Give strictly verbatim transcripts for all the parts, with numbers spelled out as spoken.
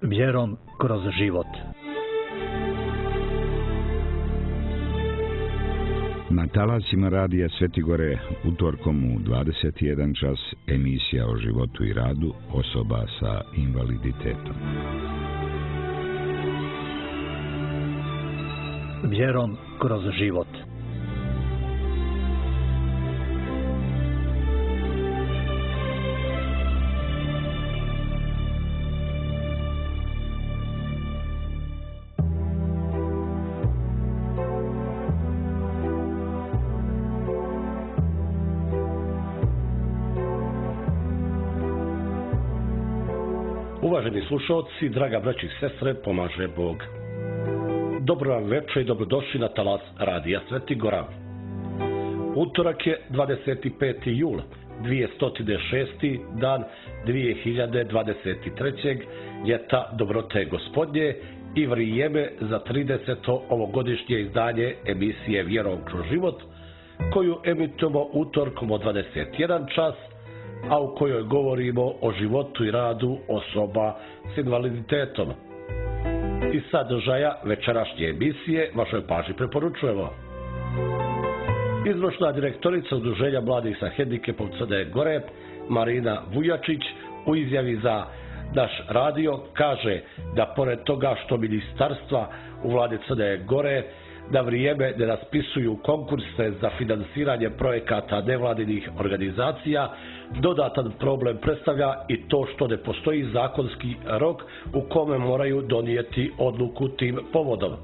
Vjerom kroz život. Na talasima radija Svetigore utorkom u dvadeset jedan čas emisija o životu i radu osoba sa invaliditetom. Vjerom kroz život. Uvaženi slušalci, draga braći i sestre, pomaže Bog. Dobro vam večer i dobrodošli na talas radija Svetigora. Utorak je dvadeset peti jul dvjesto šesti. dan dvije hiljade dvadeset trećeg. ljeta dobrote Gospodnje i vrijeme za trideseto ovogodišnje izdanje emisije Vjerom kroz život, koju emitujemo utorkom od dvadeset jedan čas, a u kojoj govorimo o životu i radu osoba s invaliditetom. Iz sadržaja večerašnje emisije vašoj pažnji preporučujemo izvršna direktorica Udruženja mladih sa hendikepom Crne Gore, Marina Vujačić, u izjavi za naš radio kaže da pored toga što ministarstva u vladi Crne Gore na vrijeme ne raspisuju konkurse za finansiranje projekata nevladinih organizacija, dodatan problem predstavlja i to što ne postoji zakonski rok u kome moraju donijeti odluku tim povodom.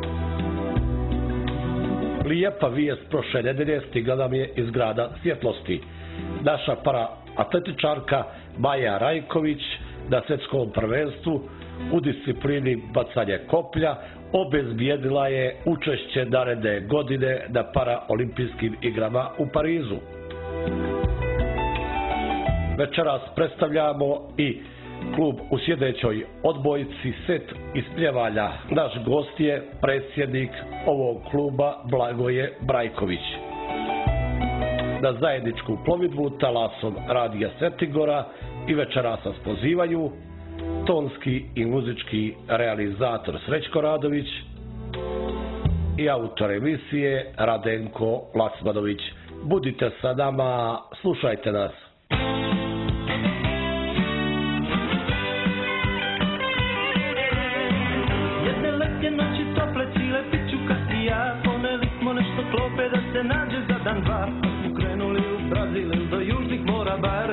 Lijepa vijest prošle nedelje stigla nam je iz grada Svjetlosti. Naša paraatletičarka Maja Rajković na svjetskom prvenstvu u disciplini bacanje koplja obezbijedila je učešće naredne godine na paraolimpijskim igrama u Parizu. Večeras predstavljamo i klub u sljedećoj odbojci set ispljevanja. Naš gost je predsjednik ovog kluba Blagoje Brajković. Na zajedničku plovidbu talasom radija Svetigora i večeras nas pozivaju tonski i muzički realizator Srećko Radović i autor emisije Radenko Lasmanović. Budite sa nama, slušajte nas. Jedne letnje noći tople cile piću kasija, poneli smo nešto klope da se nađe za dan dva, pa smo krenuli u Brazil do južnih mora bar.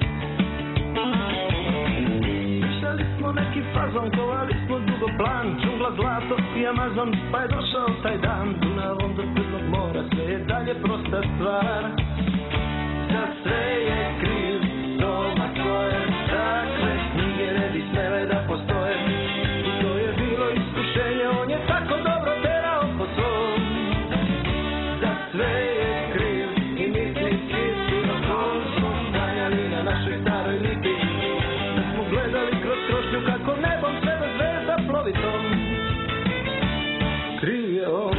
Neki fazon, kovali smo dugo plan, džungla, zlato i Amazon, pa je došao taj dan. Dunavom do Crnog mora, sve je dalje prosta stvar. Za sve je kriv doma tvoje, takve knjige ne bi smele da postoje. I to je bilo iskušenje, on je tako dobro terao po svom. Za sve je kriv i misli svi su okom smo stanjali na našoj staroj lipi. Da smo gledali kroz krošnju kako nebom sve do zvezda plovitom. Kriv je on.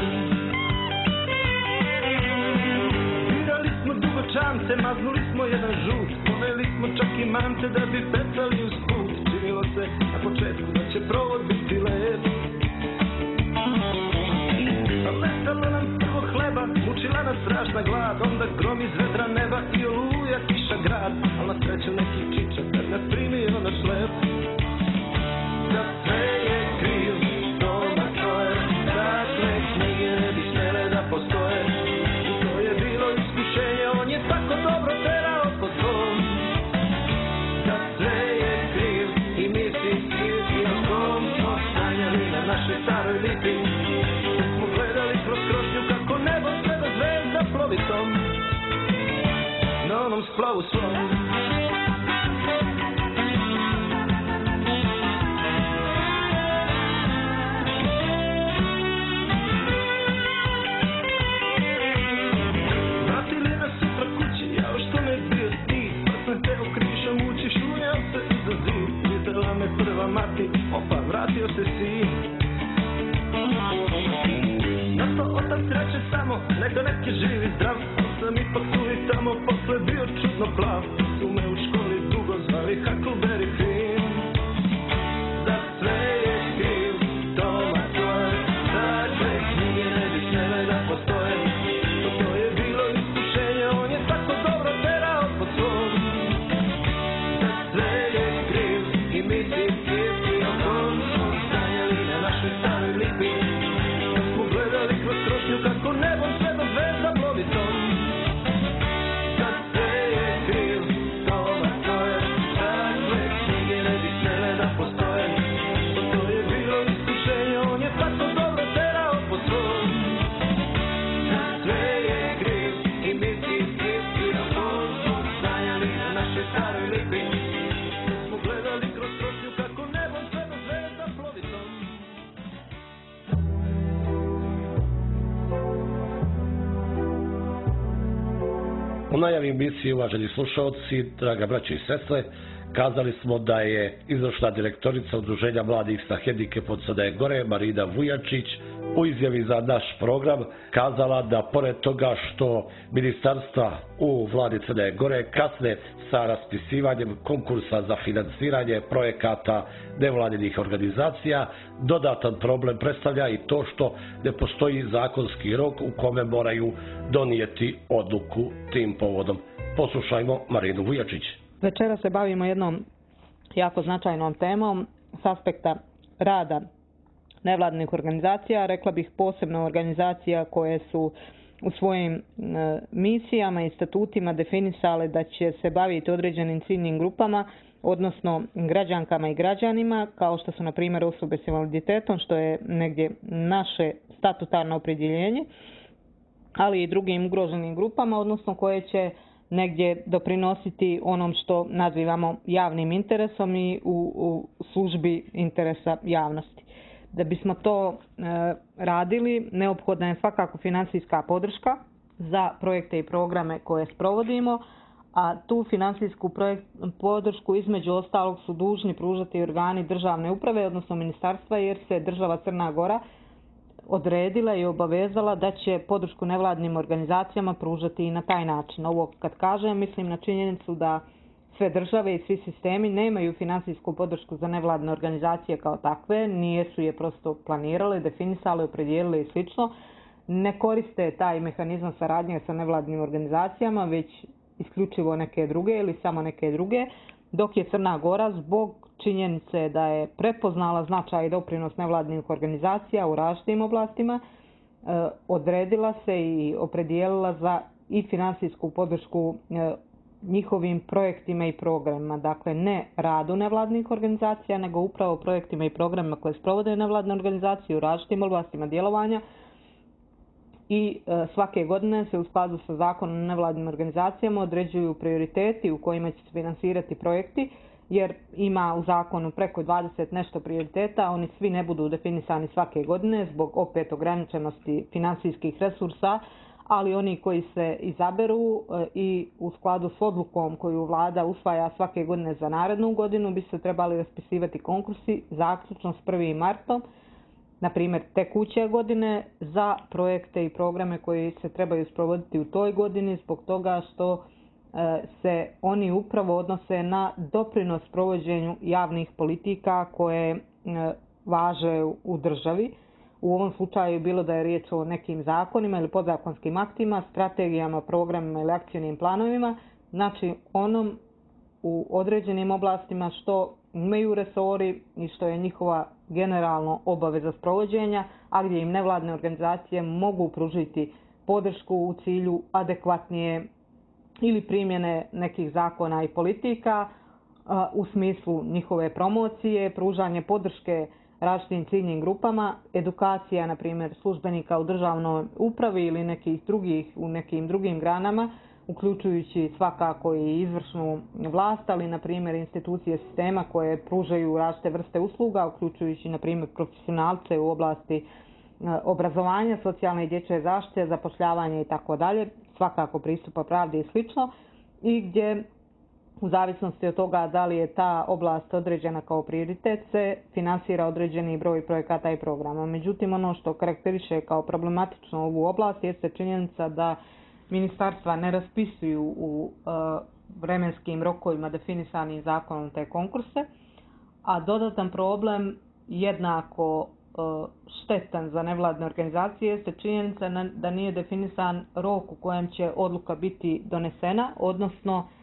Vidali smo dugočance, maznuli smo jedan žut, poneli smo čak i mante da bi pecali uz put. Činilo se na početku da će provod biti lep, a letalo nam prvo hleba, mučila nas strašna glad, onda grom iz vedra neba i oluja kiša grad. Al na sreću neki čičak kad nas primio na šlep. Za sve je kriv doma tvoje, takve knjige ne bi smele da postoje. I to je bilo iskušenje, on je tako dobro terao po svom. Za sve je kriv i misli svi o kom smo stanjali na našoj staroj lipi. Da smo gledali kroz krošnju kako nebo sve do zvezda plovitom. Na onom splavu svom. Prva mati, opa, vratio se sin. Na to otac reče samo, neka neki živi zdrav. On sam ipak tu i tamo, posle bio čudno plav. Su me u školi dugo zvali Huckleberry Finn. Za mi si pjesmi o tom smo sanjali na našoj staroj lipi. Kad smo gledali kroz krošnju kako nebom sve do zvezda plovi tom. Kad sve je kriv, toma to je, takve knjige ne bi smjele da postoje. Pa to je bilo iskušenje, on je tako dobro terao po svom. Kad sve je kriv i mi si pjesmi o tom smo sanjali na našoj staroj lipi. Kad smo gledali kroz krošnju kako nebom sve do zvezda plovi tom. U najavi emisije, uvaženi slušalci, draga braće i sestre, kazali smo da je izvršna direktorica Udruženja mladih sa hendikepom Crne Gore, Marina Vujačić, u izjavi za naš program kazala da pored toga što ministarstva u vladi Crne Gore kasne sa raspisivanjem konkursa za financiranje projekata nevladinih organizacija, dodatan problem predstavlja i to što ne postoji zakonski rok u kome moraju donijeti odluku tim povodom. Poslušajmo Marinu Vujačić. Večera se bavimo jednom jako značajnom temom s aspekta rada nevladinih organizacija, rekla bih posebno organizacija koje su u svojim e, misijama i statutima definisale da će se baviti određenim ciljnim grupama, odnosno građankama i građanima, kao što su na primjer osobe s invaliditetom, što je negdje naše statutarno opredjeljenje, ali i drugim ugroženim grupama, odnosno koje će negdje doprinositi onom što nazivamo javnim interesom i u, u službi interesa javnosti. Da bismo to e, radili, neophodna je svakako financijska podrška za projekte i programe koje sprovodimo, a tu financijsku projekt, podršku između ostalog su dužni pružati organi državne uprave, odnosno ministarstva, jer se država Crna Gora odredila i obavezala da će podršku nevladinim organizacijama pružati i na taj način. Ovo kad kažem, mislim na činjenicu da sve države i svi sistemi nemaju financijsku podršku za nevladine organizacije kao takve, nije su je prosto planirale, definisale, opredijelile i slično. Ne koriste taj mehanizam saradnje sa nevladinim organizacijama, već isključivo neke druge ili samo neke druge, dok je Crna Gora zbog činjenice da je prepoznala značaj i doprinos nevladinih organizacija u različitim oblastima, odredila se i opredijelila za i financijsku podršku njihovim projektima i programima. Dakle, ne radu nevladinih organizacija, nego upravo projektima i programima koje sprovode nevladine organizacije u različitim oblastima djelovanja. I e, svake godine se u skladu sa zakonom o nevladinim organizacijama određuju prioriteti u kojima će se finansirati projekti, jer ima u zakonu preko dvadeset nešto prioriteta, oni svi ne budu definisani svake godine zbog opet ograničenosti financijskih resursa, ali oni koji se izaberu e, i u skladu s odlukom koju vlada usvaja svake godine za narednu godinu bi se trebali raspisivati konkursi zaključno s prvim martom, na primjer tekuće godine, za projekte i programe koji se trebaju sprovoditi u toj godini zbog toga što e, se oni upravo odnose na doprinos provođenju javnih politika koje e, važe u državi. U ovom slučaju bilo da je riječ o nekim zakonima ili podzakonskim aktima, strategijama, programima ili akcijnim planovima, znači onom u određenim oblastima što imaju resori i što je njihova generalno obaveza sprovođenja, a gdje im nevladine organizacije mogu pružiti podršku u cilju adekvatnije ili primjene nekih zakona i politika u smislu njihove promocije, pružanje podrške različitim ciljnim grupama, edukacija, na primjer, službenika u državnoj upravi ili nekih drugih u nekim drugim granama, uključujući svakako i izvršnu vlast, ali na primjer institucije sistema koje pružaju različite vrste usluga, uključujući na primjer profesionalce u oblasti obrazovanja, socijalne i dječje zaštite, zapošljavanja i tako dalje, svakako pristupa pravdi i slično, i gdje u zavisnosti od toga da li je ta oblast određena kao prioritet se finansira određeni broj projekata i programa. Međutim, ono što karakteriše kao problematično ovu oblast jeste činjenica da ministarstva ne raspisuju u uh, vremenskim rokovima definisanim zakonom te konkurse, a dodatan problem jednako uh, štetan za nevladine organizacije jeste činjenica da nije definisan rok u kojem će odluka biti donesena, odnosno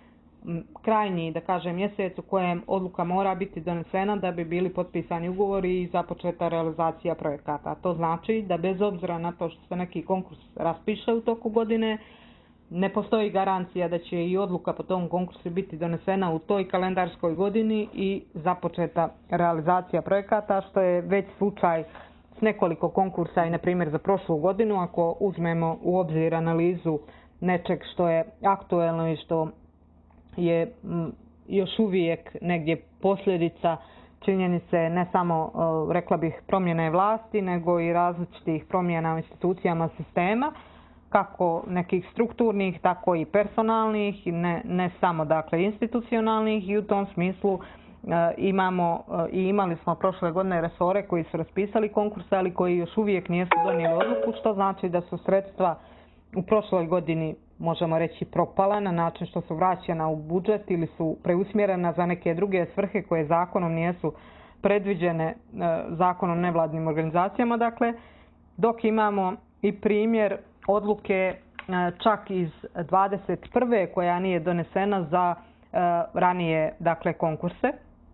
krajnji, da kažem, mjesec u kojem odluka mora biti donesena da bi bili potpisani ugovori i započeta realizacija projekata. To znači da bez obzira na to što se neki konkurs raspiše u toku godine, ne postoji garancija da će i odluka po tom konkursu biti donesena u toj kalendarskoj godini i započeta realizacija projekata, što je već slučaj s nekoliko konkursa i na primjer za prošlu godinu, ako uzmemo u obzir analizu nečeg što je aktuelno i što je još uvijek negdje posljedica činjenice ne samo, rekla bih, promjene vlasti, nego i različitih promjena u institucijama sistema, kako nekih strukturnih, tako i personalnih, ne, ne samo dakle institucionalnih, i u tom smislu e, imamo e, i imali smo prošle godine resore koji su raspisali konkurse, ali koji još uvijek nisu donijeli odluku, što znači da su sredstva u prošloj godini, možemo reći, propala na način što su vraćena u budžet ili su preusmjerena za neke druge svrhe koje zakonom nisu predviđene e, zakonom nevladnim organizacijama. Dakle, dok imamo i primjer odluke e, čak iz dvadeset prve koja nije donesena za e, ranije, dakle, konkurse.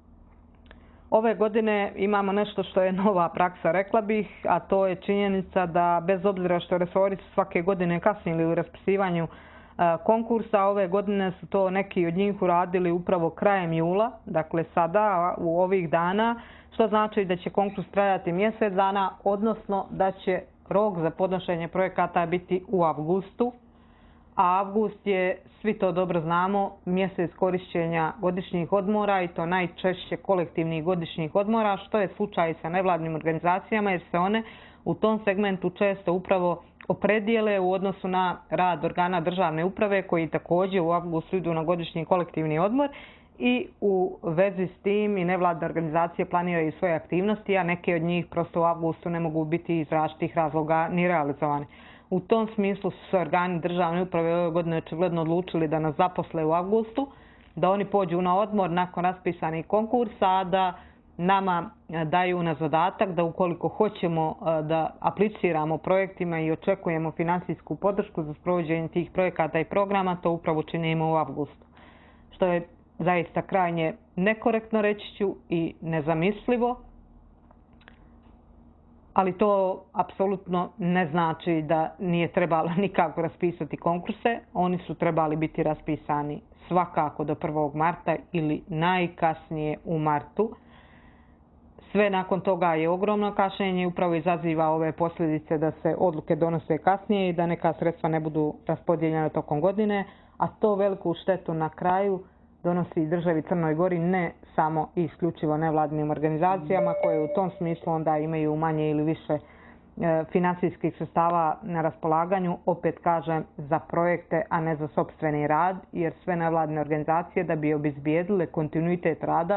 Ove godine imamo nešto što je nova praksa, rekla bih, a to je činjenica da bez obzira što resori su svake godine kasnili u raspisivanju konkursa, ove godine su to neki od njih uradili upravo krajem jula, dakle sada u ovih dana, što znači da će konkurs trajati mjesec dana, odnosno da će rok za podnošenje projekata biti u avgustu, a avgust je, svi to dobro znamo, mjesec korišćenja godišnjih odmora, i to najčešće kolektivnih godišnjih odmora, što je slučaj sa nevladnim organizacijama jer se one u tom segmentu često upravo opredijele u odnosu na rad organa državne uprave koji također u avgustu idu na godišnji kolektivni odmor, i u vezi s tim i nevladne organizacije planiraju svoje aktivnosti, a neke od njih prosto u avgustu ne mogu biti iz različitih razloga ni realizovane. U tom smislu su se organi državne uprave ove godine očigledno odlučili da nas zaposle u avgustu, da oni pođu na odmor nakon raspisanih konkursa, a da nama daju na zadatak da ukoliko hoćemo da apliciramo projektima i očekujemo financijsku podršku za sprovođenje tih projekata i programa, to upravo činimo u avgustu. Što je zaista krajnje nekorektno, reći ću, i nezamislivo, ali to apsolutno ne znači da nije trebalo nikako raspisati konkurse. Oni su trebali biti raspisani svakako do prvog marta ili najkasnije u martu. Sve nakon toga je ogromno kašnjenje i upravo izaziva ove posljedice da se odluke donose kasnije i da neka sredstva ne budu raspodijeljena tokom godine, a to veliku štetu na kraju donosi državi Crnoj Gori, ne samo i isključivo nevladinim organizacijama koje u tom smislu onda imaju manje ili više financijskih sredstava na raspolaganju, opet kažem, za projekte, a ne za sopstveni rad, jer sve nevladine organizacije da bi obezbijedile kontinuitet rada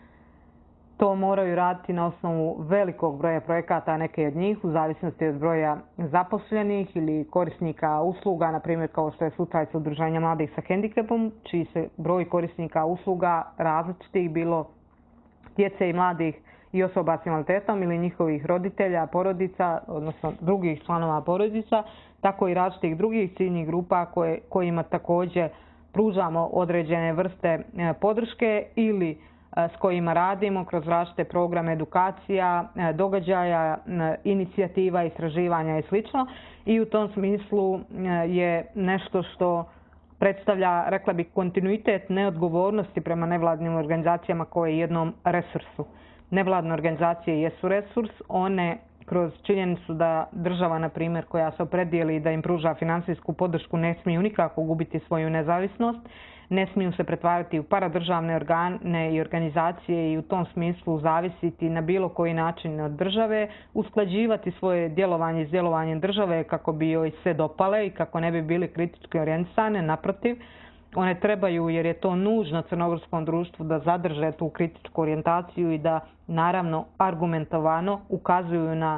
to moraju raditi na osnovu velikog broja projekata, neke od njih u zavisnosti od broja zaposlenih ili korisnika usluga, na primjer kao što je slučaj sa Udruženja mladih sa hendikepom, čiji se broj korisnika usluga različitih, bilo djece i mladih i osoba s invaliditetom ili njihovih roditelja, porodica, odnosno drugih članova porodica, tako i različitih drugih ciljnih grupa koje, kojima također pružamo određene vrste podrške ili s kojima radimo kroz različite programe edukacija, događaja, inicijativa, istraživanja i sl. I u tom smislu je nešto što predstavlja, rekla bih, kontinuitet neodgovornosti prema nevladnim organizacijama koje je jednom resursu. Nevladne organizacije jesu resurs, one kroz činjenicu da država, na primjer, koja se opredijeli da im pruža financijsku podršku, ne smiju nikako gubiti svoju nezavisnost, ne smiju se pretvarati u paradržavne organe i organizacije i u tom smislu zavisiti na bilo koji način od države, usklađivati svoje djelovanje s djelovanjem države kako bi joj se dopale i kako ne bi bili kritički orijentisane. Naprotiv, one trebaju, jer je to nužno crnogorskom društvu, da zadrže tu kritičku orijentaciju i da naravno argumentovano ukazuju na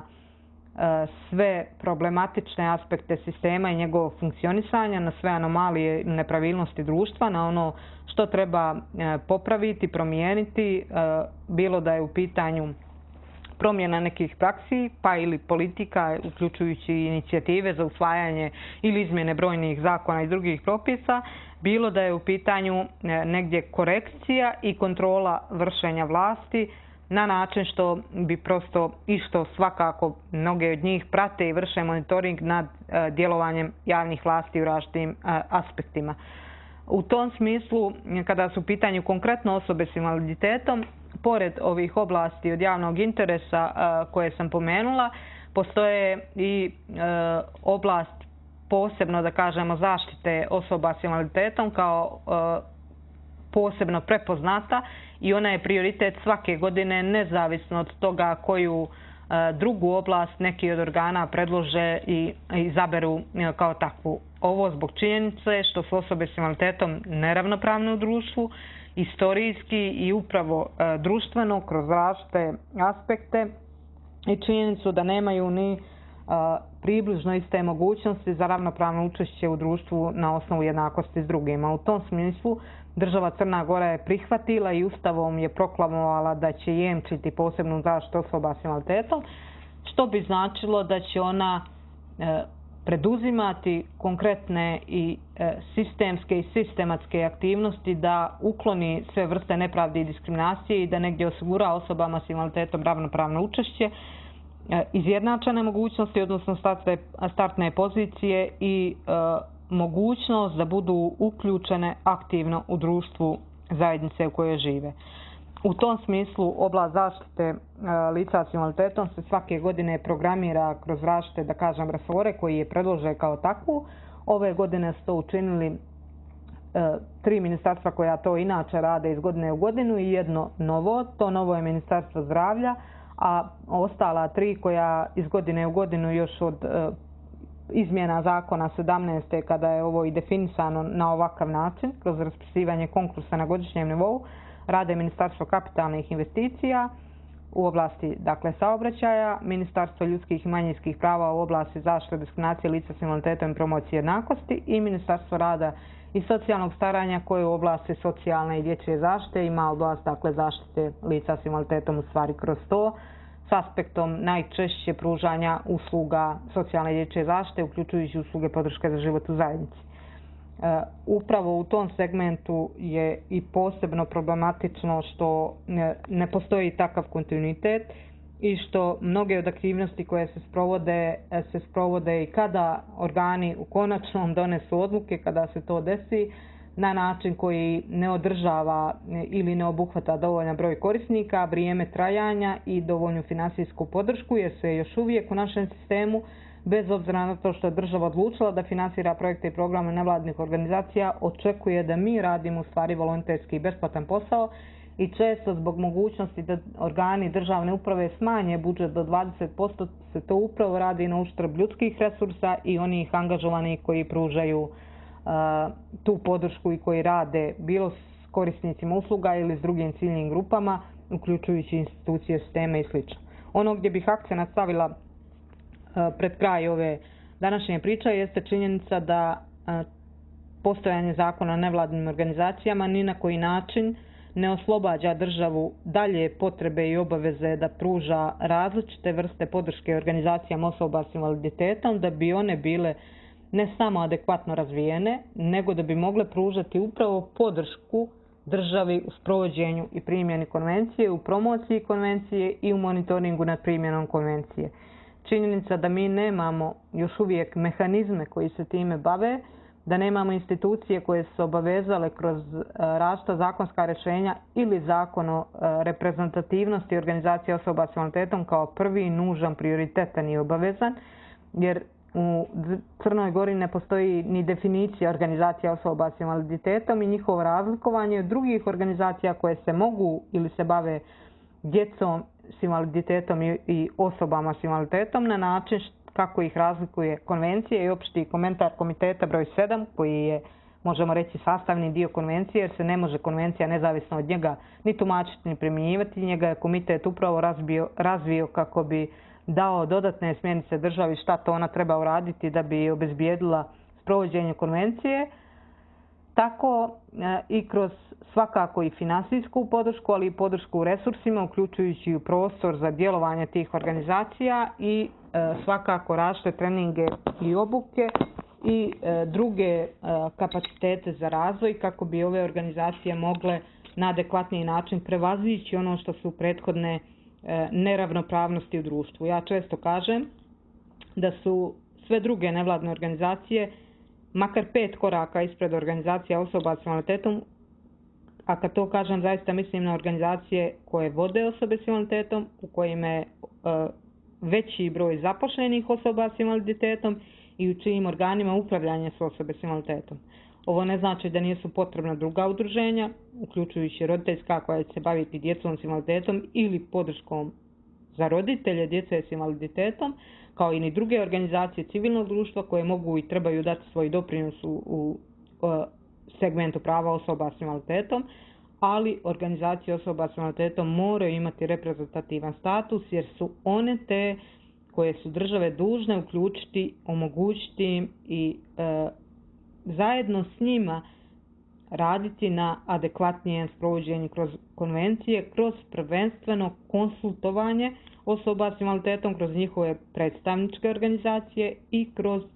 sve problematične aspekte sistema i njegovog funkcionisanja, na sve anomalije i nepravilnosti društva, na ono što treba popraviti, promijeniti, bilo da je u pitanju promjena nekih praksi, pa ili politika, uključujući inicijative za usvajanje ili izmjene brojnih zakona i drugih propisa, bilo da je u pitanju negdje korekcija i kontrola vršenja vlasti na način što bi prosto i što svakako mnoge od njih prate i vrše monitoring nad djelovanjem javnih vlasti u različitim aspektima. U tom smislu, kada su u pitanju konkretno osobe s invaliditetom, pored ovih oblasti od javnog interesa koje sam pomenula, postoje i oblast posebno, da kažemo, zaštite osoba s invaliditetom kao posebno prepoznata i ona je prioritet svake godine nezavisno od toga koju drugu oblast neki od organa predlože i izaberu kao takvu. Ovo zbog činjenice što su osobe s invaliditetom neravnopravne u društvu, istorijski i upravo društveno kroz različite aspekte i činjenicu da nemaju ni približno iste mogućnosti za ravnopravno učešće u društvu na osnovu jednakosti s drugima. U tom smislu država Crna Gora je prihvatila i Ustavom je proklamovala da će jemčiti posebnu zaštitu osoba s invaliditetom, što bi značilo da će ona preduzimati konkretne i sistemske i sistematske aktivnosti da ukloni sve vrste nepravde i diskriminacije i da negdje osigura osobama s invaliditetom ravnopravno učešće, izjednačene mogućnosti, odnosno startne pozicije i mogućnost da budu uključene aktivno u društvu zajednice u kojoj žive. U tom smislu oblast zaštite lica s invaliditetom se svake godine programira kroz različite, da kažem, resore koji je predlože kao takvu. Ove godine su to učinili tri ministarstva koja to inače rade iz godine u godinu i jedno novo. To novo je Ministarstvo zdravlja, a ostala tri koja iz godine u godinu još od izmjena zakona sedamnaeste kada je ovo i definisano na ovakav način, kroz raspisivanje konkursa na godišnjem nivou, rade Ministarstvo kapitalnih investicija u oblasti, dakle, saobraćaja, Ministarstvo ljudskih i manjinskih prava u oblasti zaštite diskriminacije lica s invaliditetom i promocije jednakosti i Ministarstvo rada i socijalnog staranja koje u oblasti socijalne i dječje zaštite ima oblast, dakle, zaštite lica s invaliditetom u stvari kroz to, s aspektom najčešće pružanja usluga socijalne i dječje zaštite, uključujući usluge podrške za život u zajednici. Upravo u tom segmentu je i posebno problematično što ne postoji takav kontinuitet i što mnoge od aktivnosti koje se sprovode, se sprovode i kada organi u konačnom donesu odluke, kada se to desi, na način koji ne održava ili ne obuhvata dovoljan broj korisnika, vrijeme trajanja i dovoljnu financijsku podršku, jer se još uvijek u našem sistemu, bez obzira na to što je država odlučila da financira projekte i programe nevladinih organizacija, očekuje da mi radimo u stvari volonterski i besplatan posao i često zbog mogućnosti da organi državne uprave smanje budžet do dvadeset posto se to upravo radi na uštrb ljudskih resursa i onih angažovanih koji pružaju uh, tu podršku i koji rade bilo s korisnicima usluga ili s drugim ciljnim grupama, uključujući institucije, sisteme i sl. Ono gdje bih akcenat stavila pred kraj ove današnje priče jeste činjenica da postojanje zakona o nevladinim organizacijama ni na koji način ne oslobađa državu dalje potrebe i obaveze da pruža različite vrste podrške organizacijama osoba s invaliditetom da bi one bile ne samo adekvatno razvijene, nego da bi mogle pružati upravo podršku državi u sprovođenju i primjeni konvencije, u promociji konvencije i u monitoringu nad primjenom konvencije. Činjenica da mi nemamo još uvijek mehanizme koji se time bave, da nemamo institucije koje su obavezale kroz različita zakonska rješenja ili zakon o reprezentativnosti organizacije osoba s invaliditetom kao prvi nužan, prioritetan i obavezan, jer u Crnoj Gori ne postoji ni definicija organizacija osoba s invaliditetom i njihovo razlikovanje od drugih organizacija koje se mogu ili se bave djecom s invaliditetom i osobama s invaliditetom na način kako ih razlikuje konvencija i opšti komentar komiteta broj sedam koji je, možemo reći, sastavni dio konvencije jer se ne može konvencija nezavisno od njega ni tumačiti ni primjenjivati. Njega je komitet upravo razbio, razvio kako bi dao dodatne smjernice državi šta to ona treba uraditi da bi obezbijedila sprovođenje konvencije. Tako i kroz svakako i finansijsku podršku, ali i podršku u resursima, uključujući i prostor za djelovanje tih organizacija i svakako različite treninge i obuke i druge kapacitete za razvoj kako bi ove organizacije mogle na adekvatniji način prevazići ono što su prethodne neravnopravnosti u društvu. Ja često kažem da su sve druge nevladne organizacije makar pet koraka ispred organizacija osoba s invaliditetom, a kad to kažem zaista mislim na organizacije koje vode osobe s invaliditetom, u kojima je veći broj zaposlenih osoba s invaliditetom i u čijim organima upravljanje su osobe s invaliditetom. Ovo ne znači da nisu potrebna druga udruženja, uključujući roditeljska koja će se baviti djecom s invaliditetom ili podrškom za roditelje djece s invaliditetom, kao i ni druge organizacije civilnog društva koje mogu i trebaju dati svoj doprinos u, u, u segmentu prava osoba s invaliditetom, ali organizacije osoba s invaliditetom moraju imati reprezentativan status jer su one te koje su države dužne uključiti, omogućiti im i e, zajedno s njima raditi na adekvatnijem sprovođenju kroz konvencije, kroz prvenstveno konsultovanje osoba s invaliditetom, kroz njihove predstavničke organizacije i kroz uh,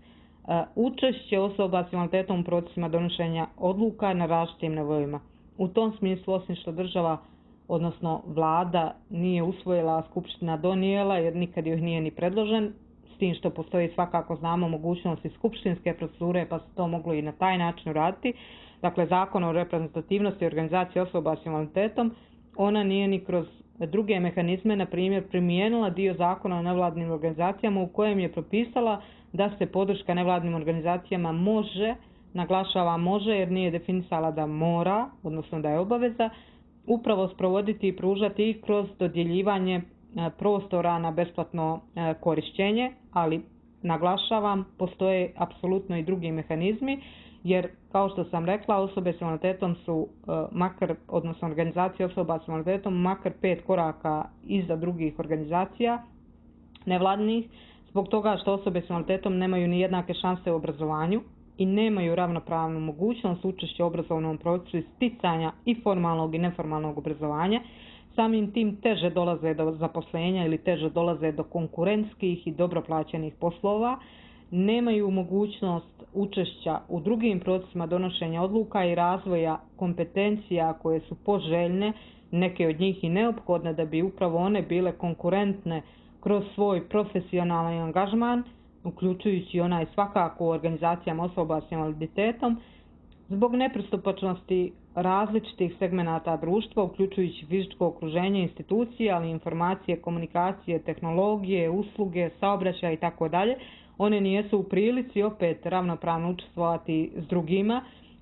učešće osoba s invaliditetom u procesima donošenja odluka na različitim nivoima. U tom smislu, osim što država, odnosno vlada, nije usvojila, a skupština donijela, jer nikad joj nije ni predložen, s tim što postoji svakako znamo mogućnosti skupštinske procedure, pa se to moglo i na taj način raditi. Dakle, Zakon o reprezentativnosti organizacije osoba s invaliditetom, ona nije ni kroz druge mehanizme, na primjer, primijenila dio Zakona o nevladnim organizacijama u kojem je propisala da se podrška nevladnim organizacijama može, naglašava može jer nije definisala da mora, odnosno da je obaveza, upravo sprovoditi i pružati i kroz dodjeljivanje prostora na besplatno korištenje, ali naglašavam, postoje apsolutno i drugi mehanizmi, jer kao što sam rekla, osobe s invaliditetom su makar, odnosno organizacije osoba s invaliditetom makar pet koraka iza drugih organizacija nevladinih, zbog toga što osobe s invaliditetom nemaju ni jednake šanse u obrazovanju i nemaju ravnopravnu mogućnost učešća u obrazovnom procesu sticanja i formalnog i neformalnog obrazovanja. Samim tim teže dolaze do zaposlenja ili teže dolaze do konkurentskih i dobro plaćenih poslova, nemaju mogućnost učešća u drugim procesima donošenja odluka i razvoja kompetencija koje su poželjne, neke od njih i neophodne da bi upravo one bile konkurentne kroz svoj profesionalni angažman, uključujući onaj svakako u organizacijama osoba s invaliditetom, zbog nepristupačnosti različitih segmenata društva, uključujući fizičko okruženje, institucije, ali informacije, komunikacije, tehnologije, usluge, saobraćaj i tako dalje. One nijesu u prilici opet ravnopravno učestvovati s drugima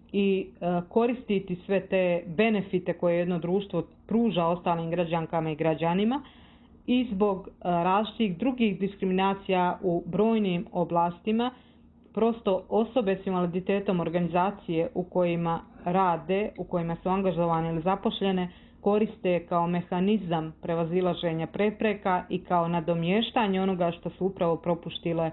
i e, koristiti sve te benefite koje jedno društvo pruža ostalim građankama i građanima i zbog e, različitih drugih diskriminacija u brojnim oblastima. Prosto osobe s invaliditetom, organizacije u kojima rade, u kojima su angažovane ili zaposlene, koriste kao mehanizam prevazilaženja prepreka i kao nadomještanje onoga što su upravo propuštile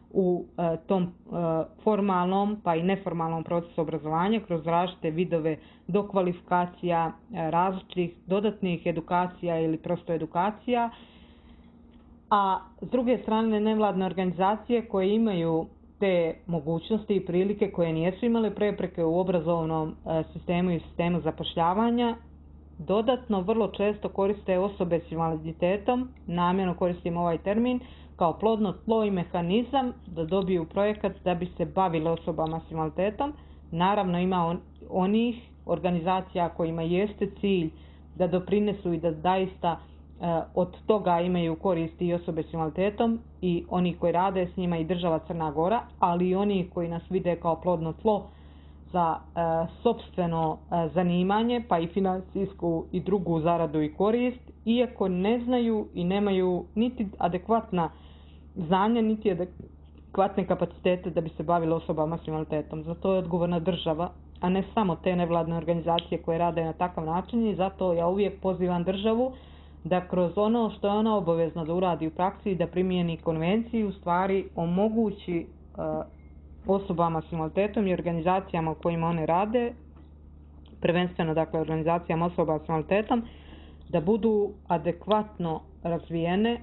u e, tom e, formalnom pa i neformalnom procesu obrazovanja kroz različite vidove dokvalifikacija, e, različitih dodatnih edukacija ili prosto edukacija. A s druge strane nevladne organizacije koje imaju te mogućnosti i prilike koje nijesu imale prepreke u obrazovnom e, sistemu i sistemu zapošljavanja, dodatno vrlo često koriste osobe s invaliditetom, namjerno koristim ovaj termin, kao plodno tlo i mehanizam da dobiju projekat da bi se bavile osobama s invaliditetom. Naravno ima on, onih organizacija kojima jeste cilj da doprinesu i da zaista e, od toga imaju koristi i osobe s invaliditetom i oni koji rade s njima i država Crna Gora, ali i oni koji nas vide kao plodno tlo za e, sopstveno e, zanimanje, pa i financijsku i drugu zaradu i korist, iako ne znaju i nemaju niti adekvatna znanja, niti adekvatne kapacitete da bi se bavili osobama s invaliditetom. Zato je odgovorna država, a ne samo te nevladne organizacije koje rade na takav način i zato ja uvijek pozivam državu da kroz ono što je ona obavezna da uradi u praksi i da primijeni konvenciju, u stvari omogući e, osobama s invaliditetom i organizacijama u kojima one rade prvenstveno dakle organizacijama osoba s invaliditetom, da budu adekvatno razvijene,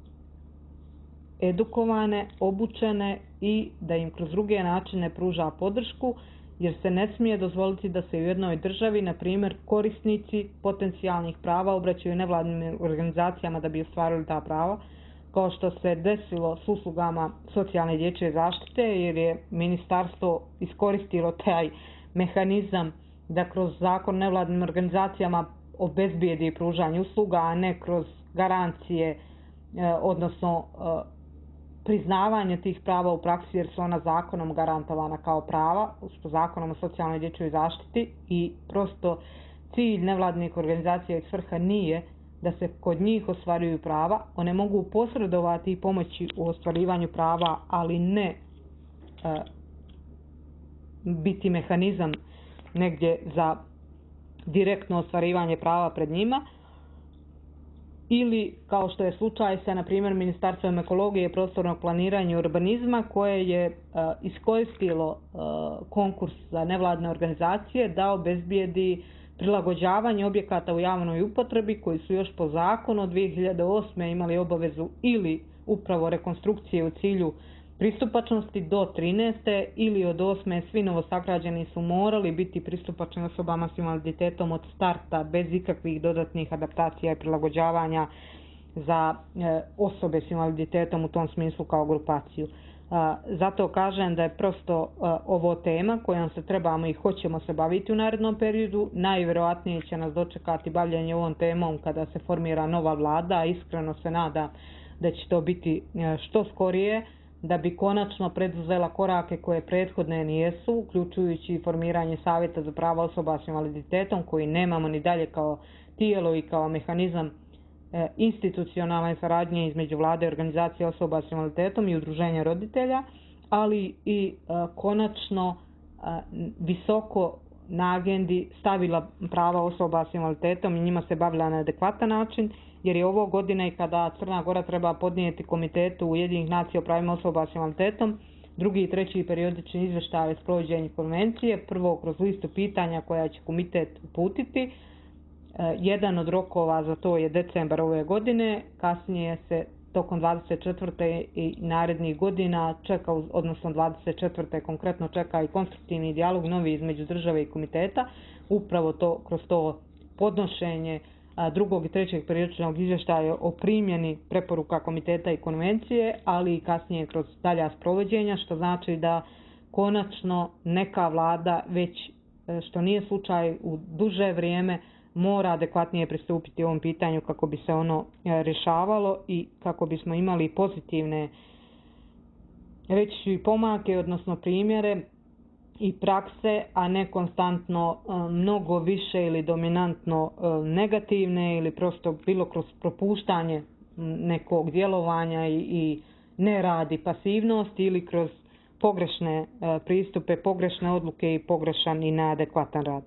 edukovane, obučene i da im kroz druge načine pruža podršku, jer se ne smije dozvoliti da se u jednoj državi, na primjer, korisnici potencijalnih prava obraćaju nevladinim organizacijama da bi ostvarili ta prava, kao što se desilo s uslugama socijalne i dječje zaštite, jer je ministarstvo iskoristilo taj mehanizam da kroz zakon nevladinim organizacijama obezbijedi pružanje usluga, a ne kroz garancije, odnosno priznavanje tih prava u praksi, jer su ona zakonom garantovana kao prava, što zakonom o socijalnoj i dječjoj zaštiti, i prosto cilj nevladinih organizacija i svrha nije da se kod njih ostvaruju prava. One mogu posredovati i pomoći u ostvarivanju prava, ali ne e, biti mehanizam negdje za direktno ostvarivanje prava pred njima. Ili, kao što je slučaj sa, na primjer, Ministarstvom ekologije, prostornog planiranja i urbanizma, koje je e, iskoristilo e, konkurs za nevladine organizacije da obezbijedi prilagođavanje objekata u javnoj upotrebi koji su još po zakonu od dvije hiljade osme imali obavezu ili upravo rekonstrukcije u cilju pristupačnosti do trinaeste ili od osme svi novosagrađeni su morali biti pristupačni osobama s invaliditetom od starta bez ikakvih dodatnih adaptacija i prilagođavanja za e, osobe s invaliditetom u tom smislu kao grupaciju. A, zato kažem da je prosto a, ovo tema kojom se trebamo i hoćemo se baviti u narednom periodu. Najvjerojatnije će nas dočekati bavljanje ovom temom kada se formira nova vlada, a iskreno se nada da će to biti a, što skorije, da bi konačno preduzela korake koje prethodne nijesu, uključujući i formiranje Savjeta za prava osoba s invaliditetom, koji nemamo ni dalje kao tijelo i kao mehanizam e, institucionalne saradnje između vlade i organizacije osoba s invaliditetom i udruženja roditelja, ali i e, konačno e, visoko na agendi stavila prava osoba s invaliditetom i njima se bavila na adekvatan način, jer je ovo godine kada Crna Gora treba podnijeti Komitetu Ujedinjenih nacija o pravima osoba s invaliditetom drugi i treći periodični izvještaj o sprovođenju konvencije, prvo kroz listu pitanja koja će komitet uputiti. Jedan od rokova za to je decembar ove godine, kasnije se tokom dvadeset četvrte i narednih godina čeka, odnosno dvadeset četvrte konkretno čeka i konstruktivni dijalog novi između države i komiteta, upravo to kroz to podnošenje drugog i trećeg periodičnog izvještaja o primjeni preporuka komiteta i konvencije, ali i kasnije kroz dalja sprovođenja, što znači da konačno neka vlada, već što nije slučaj u duže vrijeme, mora adekvatnije pristupiti ovom pitanju kako bi se ono rješavalo i kako bismo imali pozitivne reći pomake, odnosno primjere i prakse, a ne konstantno mnogo više ili dominantno negativne ili prosto bilo kroz propuštanje nekog djelovanja i, i nerad i pasivnost ili kroz pogrešne pristupe, pogrešne odluke i pogrešan i neadekvatan rad.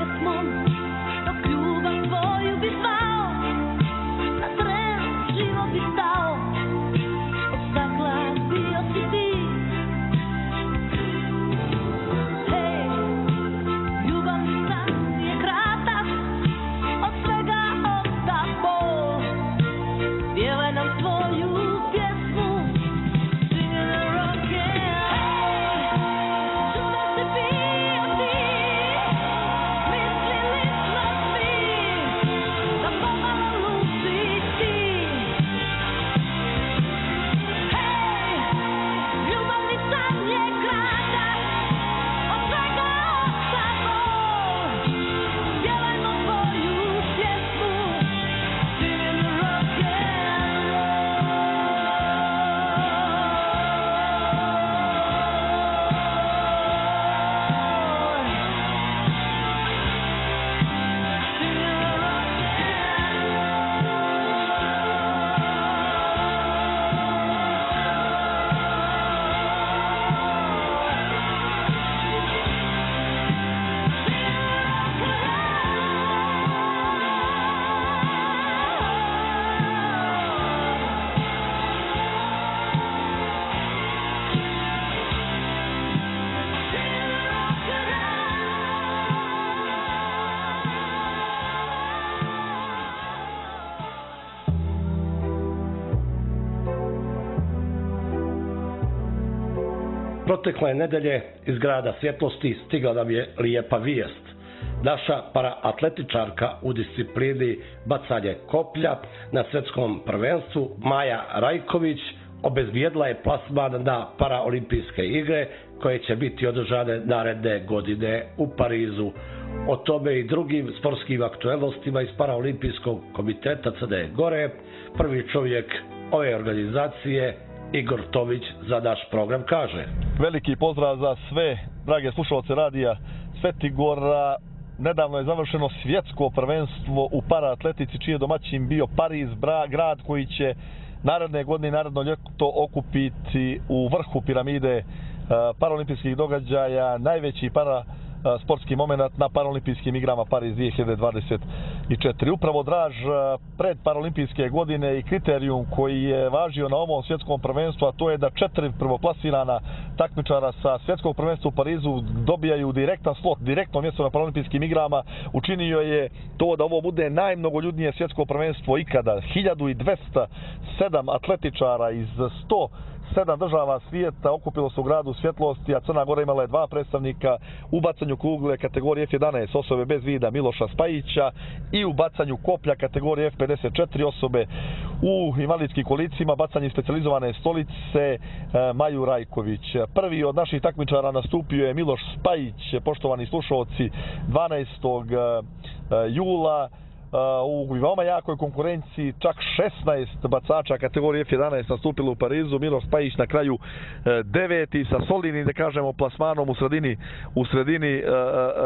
pjesmom, dok ljubav tvoju bi zvao, na tren život bi stao, od stakla bio si ti. Hej, ljubavni san je kratak, od svega osta bol, pjevaj nam tvoju pjesmu, sing in the rock and čuda se bio ti, mislili smo svi, da pomalo lupi ti. Hej, ljubavni san je kratak, od svega osta bol, pjevajmo tvoju pjesmu, sing in the rock and Protekle nedelje iz grada svjetlosti stigla nam je lijepa vijest. Naša paraatletičarka u disciplini bacanje koplja na svjetskom prvenstvu Maja Rajković obezbijedila je plasman na paraolimpijske igre koje će biti održane naredne godine u Parizu. O tome i drugim sportskim aktuelnostima iz Paraolimpijskog komiteta Crne Gore prvi čovjek ove organizacije Igor Tomić za naš program kaže. Veliki pozdrav za sve drage slušalce radija Sveti Gora. Nedavno je završeno svjetsko prvenstvo u paraatletici, čiji je domaćin bio Pariz, grad koji će naredne godine i naredno ljeto okupiti u vrhu piramide paraolimpijskih događaja najveći para sportski moment na paraolimpijskim igrama Pariz dvije hiljade dvadeset četiri. Upravo draž pred paraolimpijske godine i kriterijum koji je važio na ovom svjetskom prvenstvu, a to je da četiri prvoplasirana takmičara sa svjetskog prvenstva u Parizu dobijaju direktan slot, direktno mjesto na paraolimpijskim igrama, učinio je to da ovo bude najmnogoljudnije svjetsko prvenstvo ikada. hiljadu dvjesto sedam atletičara iz sto sedam država svijeta okupilo se u gradu svjetlosti, a Crna Gora imala je dva predstavnika u bacanju kugle kategorije F jedanaest osobe bez vida Miloša Spajića i u bacanju koplja kategorije F pedeset četiri osobe u invalidskim kolicima, bacanje specijalizovane stolice Maju Rajković. Prvi od naših takmičara nastupio je Miloš Spajić, poštovani slušalci, dvanaestog jula u veoma jakoj konkurenciji, čak šesnaest bacača kategorije F jedanaest nastupilo u Parizu. Miloš Spajić na kraju deveti sa solidnim, da kažemo, plasmanom u sredini u sredini uh, uh,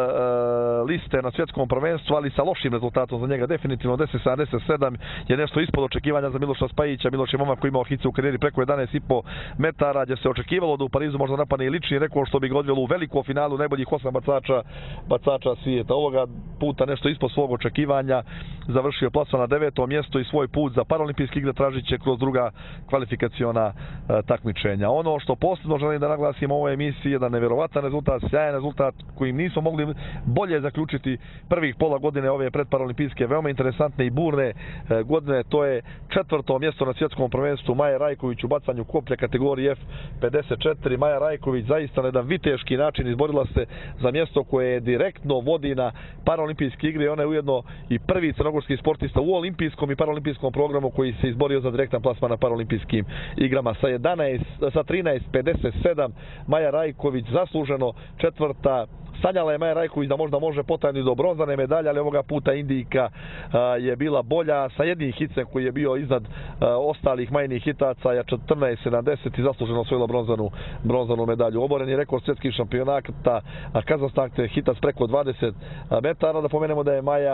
uh, liste na svjetskom prvenstvu, ali sa lošim rezultatom za njega. Definitivno deset sedamdeset sedam je nešto ispod očekivanja za Miloša Spajića. Miloš je momak koji imao hice u karijeri preko jedanaest i po metara, gdje se očekivalo da u Parizu možda napadne i lični rekord, što bi ga odvelo u veliko finalu najboljih osam bacača bacača svijeta. Ovoga puta nešto ispod svog očekivanja, završio plasman na devetom mjestu i svoj put za paraolimpijske igre tražit će kroz druga kvalifikaciona e, takmičenja. Ono što posebno želim da naglasim u ovoj emisiji je jedan nevjerovatan rezultat, sjajan rezultat kojim nismo mogli bolje zaključiti prvih pola godine ove predparaolimpijske, veoma interesantne i burne e, godine. To je četvrto mjesto na svjetskom prvenstvu Maja Rajković u bacanju koplja kategorije F pedeset četiri. Maja Rajković zaista na jedan viteški način izborila se za mjesto koje direktno vodi na paraolimpijske igre. Ona je ujedno i prvi crnogorski sportista u olimpijskom i paraolimpijskom programu koji se izborio za direktan plasman na paraolimpijskim igrama. Sa, jedanaest, sa trinaest pedeset sedam Maja Rajković zasluženo četvrta. Sanjala je Maja Rajković da možda može potajni do bronzane medalje, ali ovoga puta Indijka a, je bila bolja sa jednim hicem koji je bio iznad a, ostalih Majinih hitaca, je četrnaest sedamdeset i zasluženo osvojila bronzanu, bronzanu medalju. Oboren je rekord svjetskih šampionata, a Kazahstan je hitac preko dvadeset metara. Da pomenemo da je Maja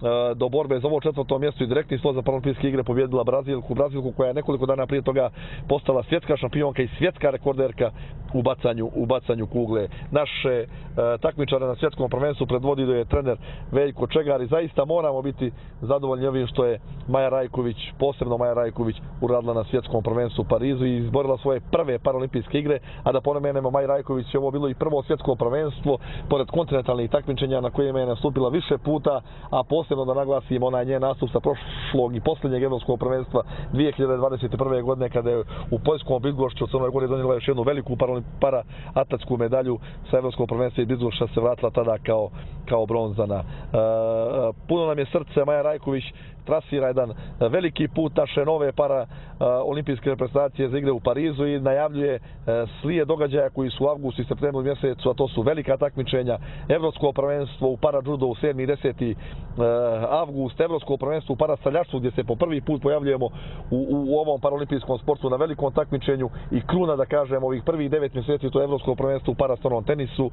do borbe za ovo četvrto mjesto i direktni slot za paraolimpijske igre pobjedila Brazilku, Brazilku koja je nekoliko dana prije toga postala svjetska šampionka i svjetska rekorderka u bacanju, u bacanju kugle. Naše e, takmičare na svjetskom prvenstvu predvodio je trener Veljko Čegar i zaista moramo biti zadovoljni ovim što je Maja Rajković, posebno Maja Rajković, uradila na svjetskom prvenstvu u Parizu i izborila svoje prve paraolimpijske igre, a da pomenemo Maja Rajković je ovo bilo i prvo svjetsko prvenstvo pored kontinentalnih takmičenja na kojima je nastupila više puta, a posebno da naglasimo onaj njen nastup sa prošlog i posljednjeg evropskog prvenstva dvije hiljade dvadeset prve godine kada je u poljskom Bydgoszczy u Crnoj Gori donijela još jednu veliku para atletsku medalju sa evropskog prvenstva i Bydgoszcza se vratila tada kao, kao bronzana. E, puno nam je srce, Maja Rajković trasira jedan veliki put naše nove para uh, olimpijske reprezentacije za igre u Parizu i najavljuje uh, slije događaja koji su u avgustu i septembru mjesecu, a to su velika takmičenja, evropsko prvenstvo u para judo u sedmi i deseti avgust, evropsko prvenstvo u para streljaštvu gdje se po prvi put pojavljujemo u, u, u ovom paraolimpijskom sportu na velikom takmičenju i kruna, da kažem, ovih prvih devet mjeseci to je evropsko prvenstvo u para stranom tenisu uh,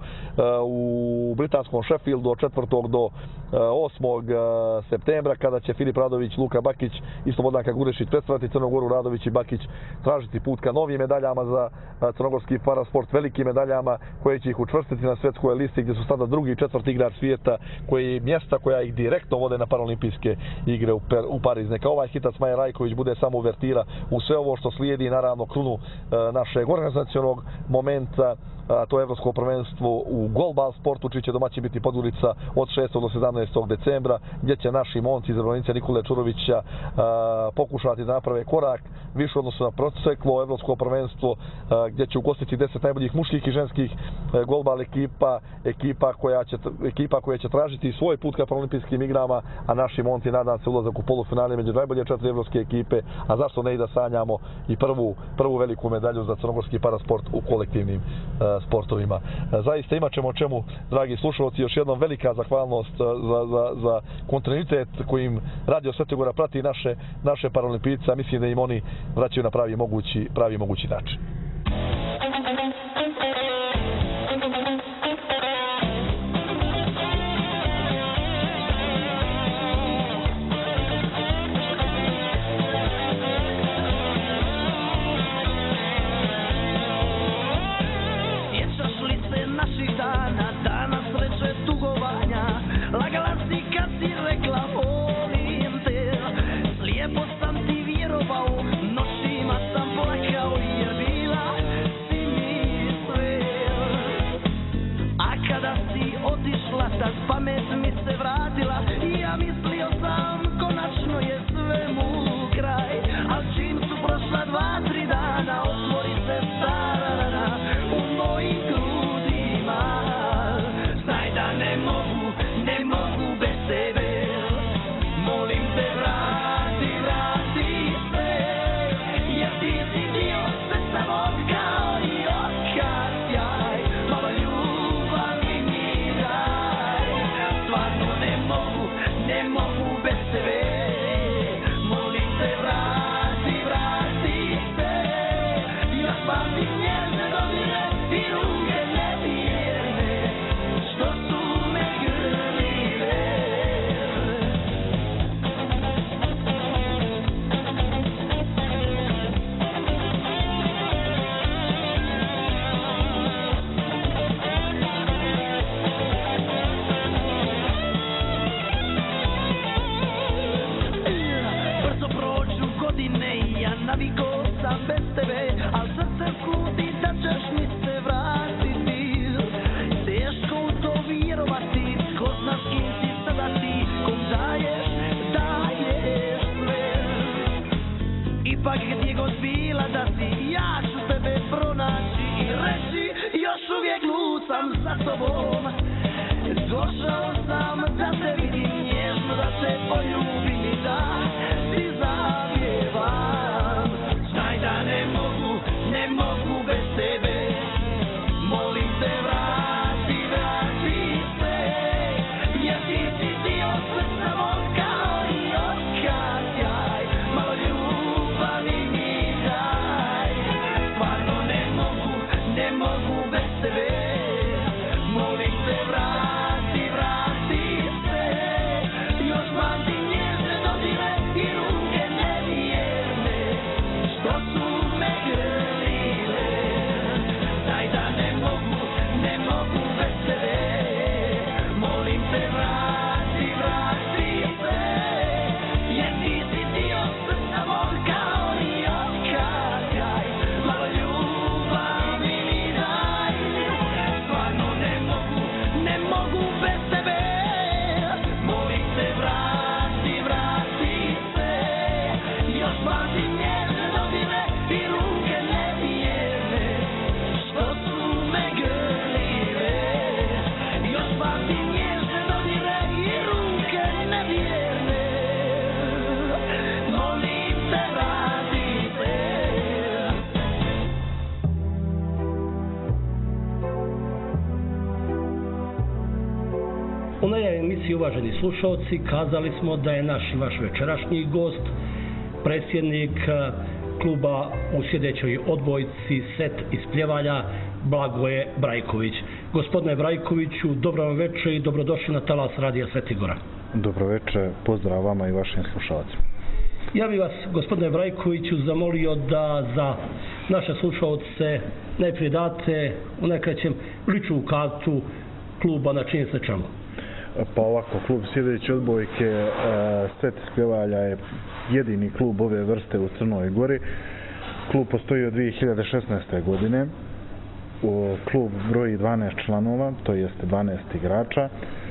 u britanskom Sheffieldu od četvrtog do uh, osmog septembra kada će Filip Radović, Luka Bakić i Slobodanka Gurešić predstavljati Crnu Goru. Radović i Bakić tražiti put ka novim medaljama za crnogorski parasport, velikim medaljama koje će ih učvrstiti na svjetskoj listi gdje su sada drugi i četvrti igrač svijeta, koji mjesta koja ih direktno vode na paraolimpijske igre u, per, u Pariz. Neka ovaj hitac Maja Rajković bude samo uvertira u sve ovo što slijedi, naravno krunu e, našeg organizacionog momenta, a to je evropsko prvenstvo u golbal sportu, čiji će domaći biti Podgorica od šestog do sedamnaestog decembra, gdje će naši momci iz Ravnice Nikole Čurovića a, pokušati da naprave korak više odnosno na proteklo evropsko prvenstvo, a, gdje će ugostiti deset najboljih muških i ženskih a, golbal ekipa, ekipa koja će, ekipa koja će tražiti svoj put ka paraolimpijskim igrama, a naši momci nadam se ulazak u polufinale među najbolje četiri evropske ekipe, a zašto ne i da sanjamo i prvu, prvu veliku medalju za crnogorski parasport u kolektivnim a, sportovima. Zaista imat ćemo o čemu, dragi slušalci, još jednom velika zahvalnost za, za, za kontinuitet kojim Radio Svetogora prati naše, naše paraolimpijce, a mislim da im oni vraćaju na pravi mogući, pravi mogući način. Pamet mi se vratila i ja mislio sam konačno je svemu kraj, al čim su prošla dva, tri dana otvori se stara rana u mojim grudima. Znaj da ne mogu, ne mogu bez tebe, molim te vrati, vrati se, jer ti si dio sve samo kao i otkad sjaj, malo ljubavi mi daj. Stvarno ne mogu, ne mogu bez tebe, molim te vrati, vrati se, ja pamtim njezne dodire i ruke nevjerne, što su me grlile. Brzo prođu godine i ja navikao sam bez tebe, al srce skuti da ćeš mi se vratiti. Teško u to vjerovati, ko znaš kim si sada ti, kom daješ, daješ sve. Ipak gdje god bila da si, ja ću tebe pronaći i reći, još uvijek lud sam za tobom. Došao sam da te vidim nježno, da te poljubim i da ti zavjevam. Znaj da ne mogu, ne mogu bez tebe, molim te vrati, vrati se, jer ti si dio sve samo kao i otkad sjaj, malo ljubavi mi daj. Stvarno ne mogu, ne mogu bez tebe, molim te vrati, vrati gledalci, uvaženi slušalci, kazali smo da je naš i vaš večerašnji gost predsjednik kluba u sljedećoj odbojci Set iz Pljevalja, Blagoje Brajković. Gospodine Brajkoviću, dobro vam večer i dobrodošli na talas Radija Svetigora. Dobro večer, pozdrav vama i vašim slušalcima. Ja bih vas, gospodine Brajkoviću, zamolio da za naše slušalce najprije date u najkraćem ličnu kartu kluba na čijem se čelu. Pa ovako, klub sljedeće odbojke Set iz Pljevalja je jedini klub ove vrste u Crnoj Gori. Klub postoji od dvije hiljade šesnaeste. godine. Klub broji dvanaest članova, to jest dvanaest igrača.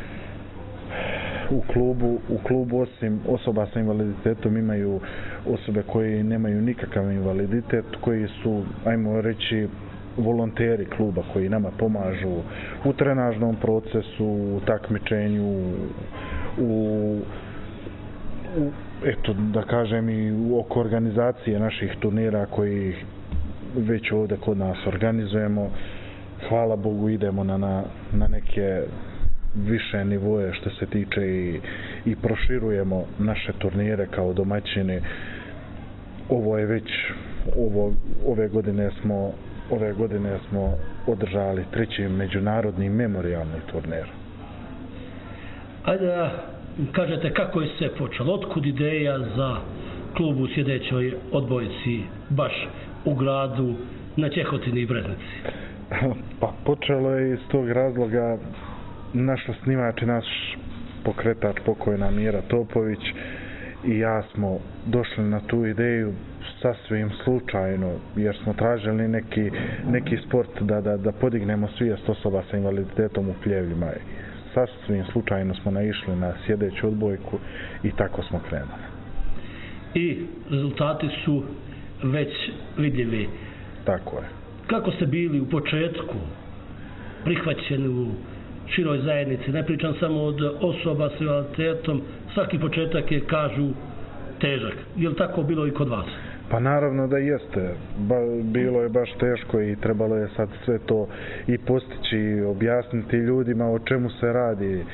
U klubu, u klubu osim osoba sa invaliditetom imaju osobe koje nemaju nikakav invaliditet, koji su, ajmo reći, volonteri kluba koji nama pomažu u trenažnom procesu, u takmičenju, u, u eto, da kažem i oko organizacije naših turnira koji već ovdje kod nas organizujemo. Hvala Bogu, idemo na, na, na neke više nivoje što se tiče i, i proširujemo naše turnire kao domaćini. Ovo je već ovo, ove godine smo ove godine smo održali treći međunarodni memorijalni turnir. Ajde da kažete kako je sve počelo, otkud ideja za klub u sljedećoj odbojci baš u gradu na Čehotini i Breznici? Pa počelo je iz tog razloga naš snimač i naš pokretač pokojna Mira Topović i ja smo došli na tu ideju sasvim slučajno, jer smo tražili neki, neki sport da, da, da podignemo svijest osoba sa invaliditetom u Pljevljima. Sasvim slučajno smo naišli na sjedeću odbojku i tako smo krenuli. I rezultati su već vidljivi. Tako je. Kako ste bili u početku prihvaćeni u široj zajednici? Ne pričam samo od osoba s invaliditetom, svaki početak je, kažu, težak. Je li tako bilo i kod vas? Pa naravno da jeste. Ba, bilo je baš teško i trebalo je sad sve to i postići i objasniti ljudima o čemu se radi. E,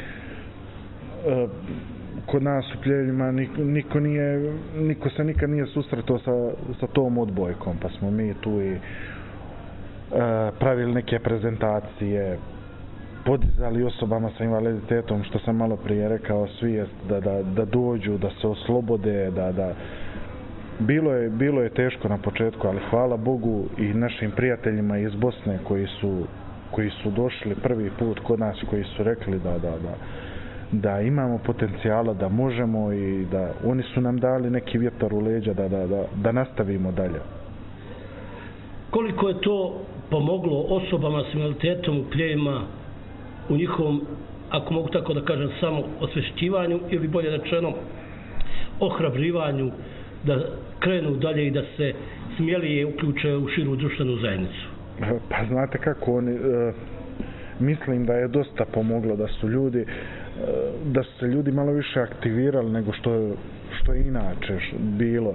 kod nas u Pljevljima niko, nije, niko se nikad nije susretao sa, sa tom odbojkom, pa smo mi tu i e, pravili neke prezentacije, podizali osobama sa invaliditetom, što sam malo prije rekao, svijest da, da, da dođu, da se oslobode, da, da bilo je, bilo je teško na početku, ali hvala Bogu i našim prijateljima iz Bosne koji su, koji su došli prvi put kod nas, koji su rekli da, da, da, da imamo potencijala, da možemo i da oni su nam dali neki vjetar u leđa da, da, da, da nastavimo dalje. Koliko je to pomoglo osobama s invaliditetom u Pljevljima u njihovom, ako mogu tako da kažem, samo osvješćivanju ili bolje rečeno ohrabrivanju da krenu dalje i da se smjelije uključe u širu društvenu zajednicu? Pa znate kako, oni, e, mislim da je dosta pomoglo da su ljudi, e, da su se ljudi malo više aktivirali nego što, što je inače bilo.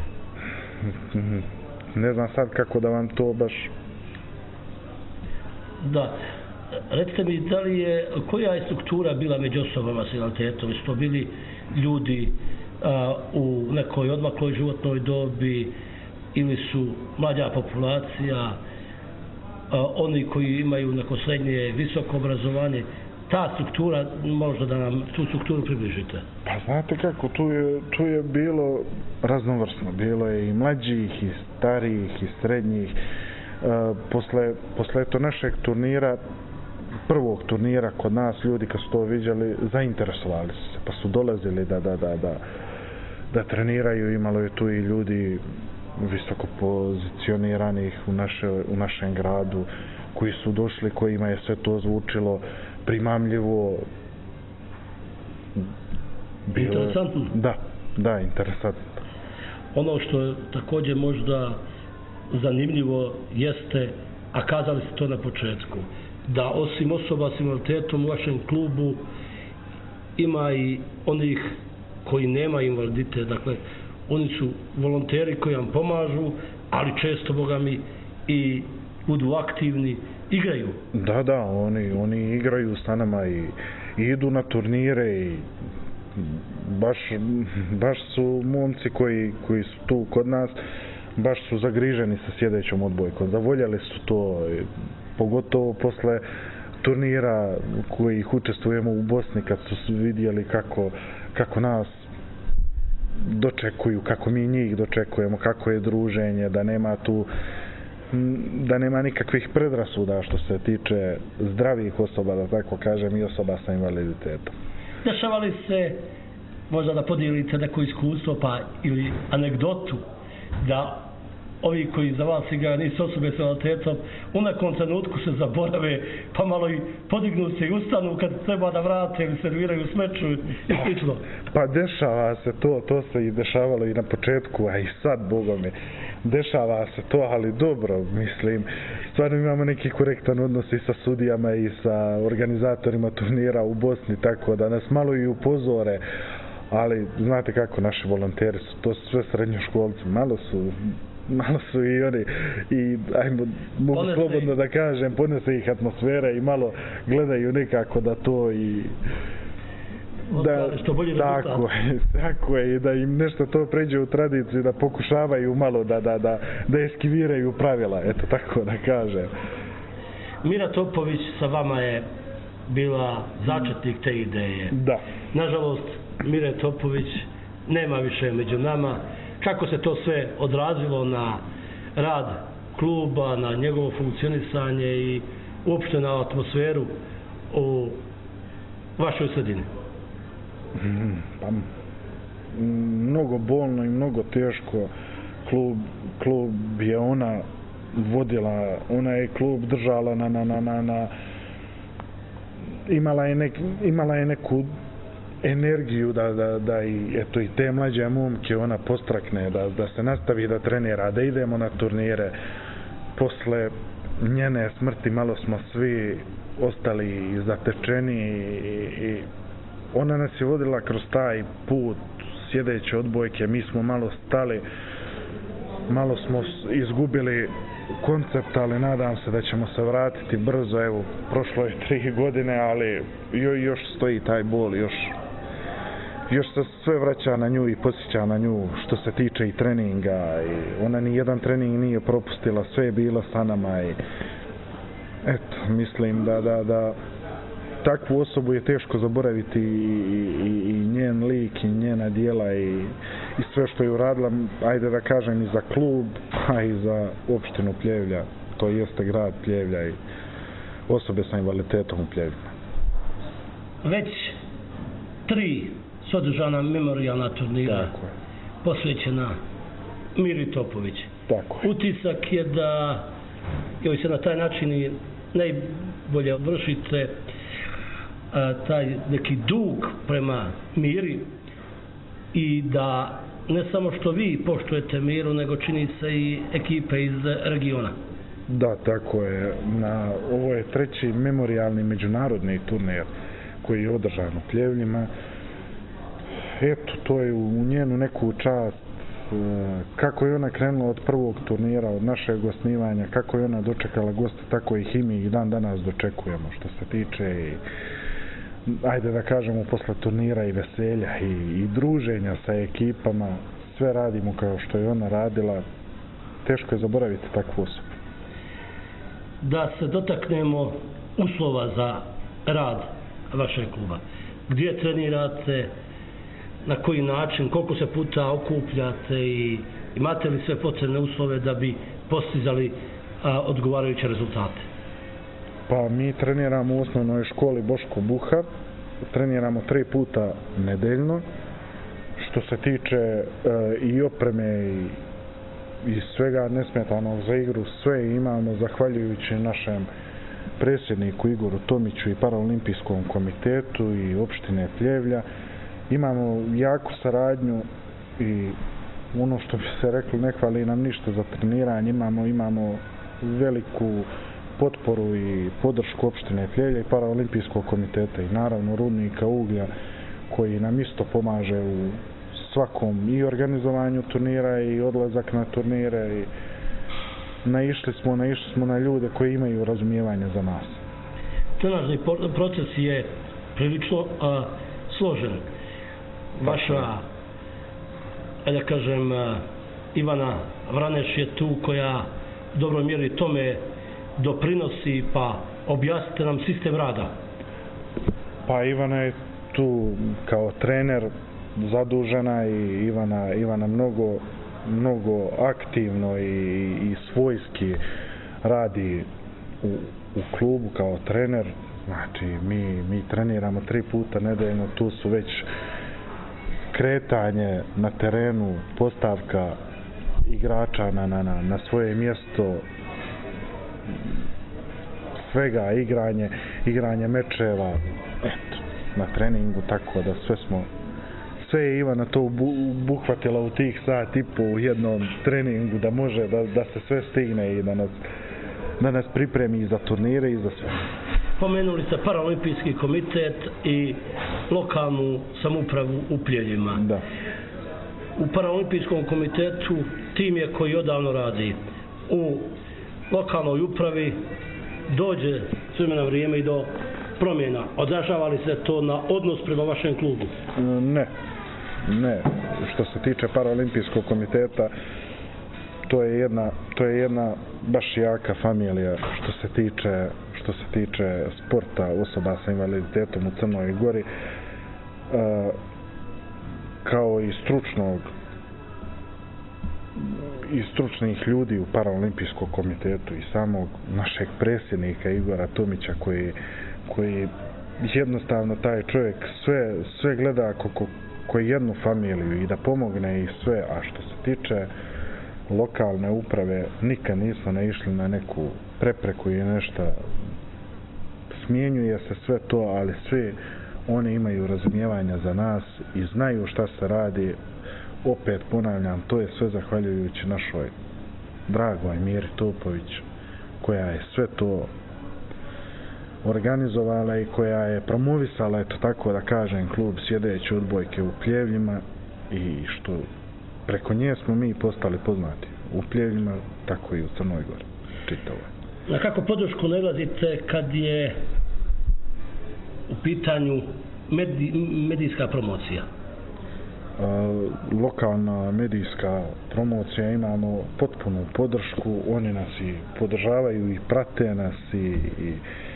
Ne znam sad kako da vam to baš... Da. Recite mi, da li je, koja je struktura bila među osobama s invaliditetom? Su to bili ljudi a, u nekoj odmakloj životnoj dobi ili su mlađa populacija, a, oni koji imaju neko srednje visoko obrazovanje? Ta struktura, možda da nam tu strukturu približite. Pa znate kako, tu je, tu je bilo raznovrsno. Bilo je i mlađih, i starijih, i srednjih. E, posle, posle to našeg turnira, prvog turnira kod nas, ljudi kad su to vidjeli, zainteresovali su se, pa su dolazili da, da, da, da, da treniraju. Imalo je tu i ljudi visoko pozicioniranih u, naše, u našem gradu, koji su došli, kojima je sve to zvučilo primamljivo. Bilo, interesantno. Da, da, interesantno. Ono što je također možda zanimljivo jeste, a kazali ste to na početku, da osim osoba s invaliditetom u vašem klubu ima i onih koji nema invaliditet, dakle oni su volonteri koji vam pomažu, ali često, boga mi, i budu aktivni, igraju. Da, da, oni, oni igraju sa nama i, i idu na turnire i baš, baš su momci koji, koji su tu kod nas, baš su zagriženi sa sljedećom odbojkom. Zavoljeli su to, pogotovo posle turnira kojih učestvujemo u Bosni, kad su vidjeli kako, kako nas dočekuju, kako mi njih dočekujemo, kako je druženje, da nema tu da nema nikakvih predrasuda što se tiče zdravih osoba, da tako kažem, i osoba sa invaliditetom. Dešavali se, možda da podijelite neko iskustvo pa ili anegdotu, da ovi koji za vas igraju nisu osobe s invaliditetom, u nekom trenutku se zaborave, pa malo i podignu se i ustanu kad treba da vrate ili serviraju smeću i slično. Pa dešava se to, to se i dešavalo i na početku, a i sad, bogome, dešava se to, ali dobro, mislim, stvarno imamo neki korektan odnos i sa sudijama i sa organizatorima turnira u Bosni, tako da nas malo i upozore, ali znate kako naši volonteri su, to su sve srednjoškolci, malo su malo su i oni i ajmo, mogu ponese slobodno ih. Da kažem, ponese ih atmosfera i malo gledaju nekako da to i da, što bolje tako je, tako je, i da im nešto to pređe u tradiciju, da pokušavaju malo da, da, da, da eskiviraju pravila, eto tako da kažem. Mira Topović sa vama je bila začetnik te ideje. Da. Nažalost, Mire Topović nema više među nama. Kako se to sve odrazilo na rad kluba, na njegovo funkcionisanje i uopšte na atmosferu u vašoj sredini? Mm, pa, mnogo bolno i mnogo teško. Klub, klub je ona vodila, ona je klub držala na, na, na, na, na imala je, nek, imala je neku energiju da, da, da i, eto, i te mlađe momke ona postrakne, da, da se nastavi da trenira, da idemo na turnire. Posle njene smrti malo smo svi ostali zatečeni i, i ona nas je vodila kroz taj put sljedeće odbojke, mi smo malo stali, malo smo izgubili koncept, ali nadam se da ćemo se vratiti brzo. Evo, prošlo je tri godine, ali još stoji taj bol, još još se sve vraća na nju i podsjeća na nju što se tiče i treninga, i ona ni jedan trening nije propustila, sve je bilo sa nama i eto, mislim da, da, da takvu osobu je teško zaboraviti i, i, i njen lik i njena djela i, i sve što je uradila, ajde da kažem, i za klub, a i za opštinu Pljevlja, to jeste grad Pljevlja i osobe sa invaliditetom u Pljevljima. Već tri su održana memorijalna turnira posvećena Miri Topović. Tako. Utisak je da joj se na taj način i najbolje vršite a, taj neki dug prema Miri i da ne samo što vi poštujete Miru, nego čini se i ekipe iz regiona. Da, tako je. Na, ovo je treći memorijalni međunarodni turnir koji je održan u Pljevljima. Eto, to je u njenu neku čast. Kako je ona krenula od prvog turnira, od našeg osnivanja, kako je ona dočekala goste, tako ih i mi i dan danas dočekujemo, što se tiče i, ajde da kažemo, posle turnira i veselja i, i druženja sa ekipama, sve radimo kao što je ona radila. Teško je zaboraviti takvu osobu. Da se dotaknemo uslova za rad vašeg kluba. Gdje trenirate, na koji način, koliko se puta okupljate i imate li sve potrebne uslove da bi postizali a, odgovarajuće rezultate? Pa mi treniramo u osnovnoj školi Boško Buhar, treniramo tri puta nedeljno. Što se tiče e, i opreme i, i svega nesmetanog za igru, sve imamo zahvaljujući našem predsjedniku Igoru Tomiću i Paraolimpijskom komitetu i opštine Pljevlja. Imamo jaku saradnju i ono što bi se reklo, ne hvali nam ništa za treniranje, imamo, imamo veliku potporu i podršku opštine Pljevlja i Paraolimpijskog komiteta i naravno Rudnika Uglja koji nam isto pomaže u svakom i organizovanju turnira i odlazak na turnire i naišli smo, naišli smo na ljude koji imaju razumijevanje za nas. Trenažni proces je prilično a, složen. Vaša, da kažem, a, Ivana Vraneš je tu koja u dobroj mjeri tome doprinosi, pa objasnite nam sistem rada. Pa Ivana je tu kao trener zadužena i Ivana, Ivana mnogo, mnogo aktivno i, i svojski radi u, u klubu kao trener. Znači mi, mi treniramo tri puta nedeljno, tu su već kretanje na terenu, postavka igrača na, na, na svoje mjesto, svega, igranje, igranje mečeva, eto, na treningu, tako da sve smo, sve je Ivana to obuhvatila u tih sat i po u jednom treningu, da može, da, da se sve stigne i da nas, da nas pripremi i za turnire i za sve. Pomenuli ste Paraolimpijski komitet i lokalnu samoupravu u Pljeljima. Da. U Paraolimpijskom komitetu tim je koji odavno radi. U lokalnoj upravi dođe s vremena vrijeme i do promjena. Odražava li se to na odnos prema vašem klubu? Ne. Ne. Što se tiče Paraolimpijskog komiteta, to je jedna, to je jedna baš jaka familija što se tiče, što se tiče sporta osoba sa invaliditetom u Crnoj Gori, e, kao i stručnog i stručnih ljudi u Paraolimpijskom komitetu i samog našeg predsjednika Igora Tomića koji, koji jednostavno taj čovjek sve, sve gleda kako koji jednu familiju i da pomogne i sve, a što se tiče lokalne uprave nikad nismo naišli na neku prepreku i nešto, smjenjuje se sve to, ali svi oni imaju razumijevanja za nas i znaju šta se radi. Opet ponavljam, to je sve zahvaljujući našoj dragoj Miri Topović koja je sve to organizovala i koja je promovisala, eto tako da kažem, klub Sjedeće odbojke u Pljevljima i što preko nje smo mi postali poznati u Pljevljima, tako i u Crnoj Gori čitavo. Na kako podršku nalazite kad je u pitanju medi, medijska promocija? A, lokalna medijska promocija, imamo potpunu podršku, oni nas i podržavaju i prate nas i, i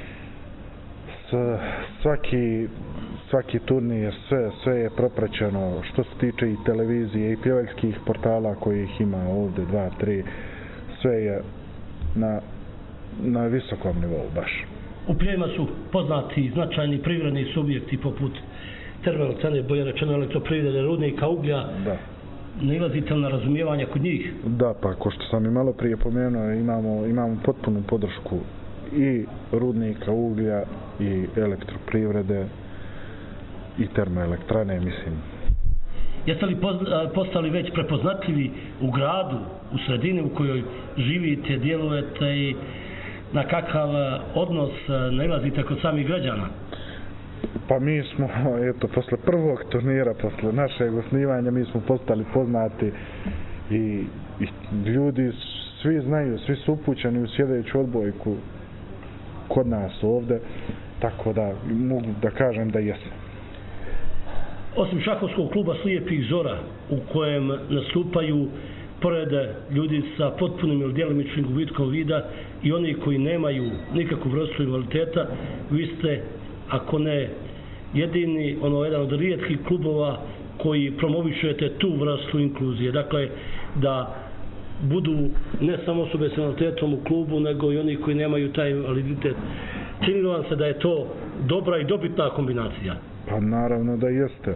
svaki svaki turnir, sve, sve je propraćeno što se tiče i televizije i pjevaljskih portala kojih ima ovdje dva, tri, sve je na, na visokom nivou baš. U Pljevljima su poznati značajni privredni subjekti poput termoelektrane, bolje rečeno elektroprivrede, rudnika uglja. Da. Nailazite li na razumijevanje kod njih? Da, pa ko što sam i malo prije pomenuo, imamo, imamo potpunu podršku i rudnika uglja i elektroprivrede i termoelektrane, mislim. Jeste li postali već prepoznatljivi u gradu, u sredini u kojoj živite, djelujete i na kakav odnos nailazite kod samih građana? Pa mi smo, eto, posle prvog turnira, posle našeg osnivanja, mi smo postali poznati i, i ljudi svi znaju, svi su upućeni u Sjedeću odbojku kod nas ovde, tako da mogu da kažem da jesmo. Osim šahovskog kluba Slijepih Zora, u kojem nastupaju pored ljudi sa potpunim ili djelomičnim gubitkom vida i oni koji nemaju nikakvu vrstu invaliditeta, vi ste, ako ne jedini, ono, jedan od rijetkih klubova koji promovišete tu vrstu inkluzije. Dakle, da budu ne samo osobe s invaliditetom u klubu, nego i oni koji nemaju taj invaliditet. Čini vam se da je to dobra i dobitna kombinacija? Pa naravno da jeste. E,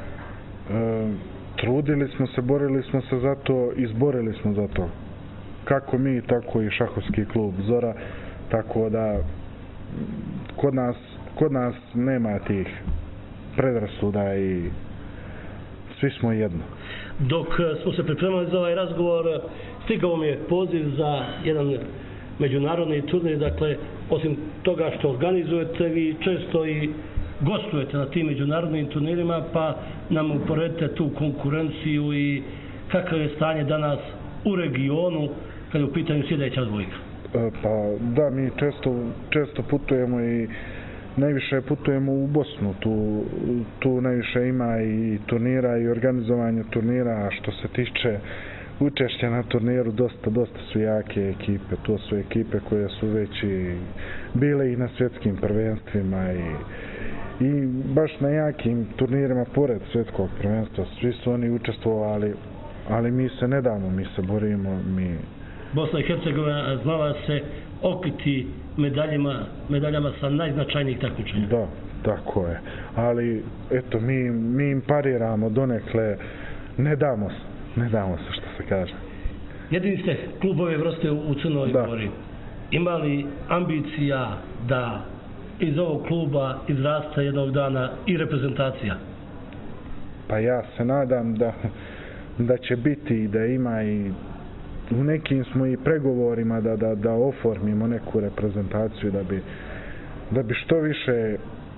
trudili smo se, borili smo se za to, izborili smo za to. Kako mi, tako i šahovski klub Zora, tako da kod nas, kod nas nema tih predrasuda i svi smo jedno. Dok smo se pripremali za ovaj razgovor, stigao mi je poziv za jedan međunarodni turnir, dakle, osim toga što organizujete, vi često i gostujete na tim međunarodnim turnirima, pa nam uporedite tu konkurenciju i kakvo je stanje danas u regionu kada je u pitanju Sjedeća odbojka. E, pa da, mi često, često putujemo i najviše putujemo u Bosnu, tu, tu najviše ima i turnira i organizovanje turnira, a što se tiče učešća na turniru, dosta, dosta su jake ekipe, to su ekipe koje su već i bile i na svjetskim prvenstvima i, i baš na jakim turnirima pored svjetskog prvenstva, svi su oni učestvovali, ali mi se ne damo, mi se borimo, mi... Bosna i Hercegovina znala se okriti medaljama, medaljama sa najznačajnijih takmičenja. Da, tako je. Ali, eto, mi, mi im pariramo donekle, ne damo se, ne damo se, što se kaže. Jedini ste klub ove vrste u Crnoj Gori. Ima li ambicija da iz ovog kluba izrasta jednog dana i reprezentacija? Pa ja se nadam da, da će biti i da ima i u nekim smo i pregovorima da, da, da oformimo neku reprezentaciju da bi, da bi što više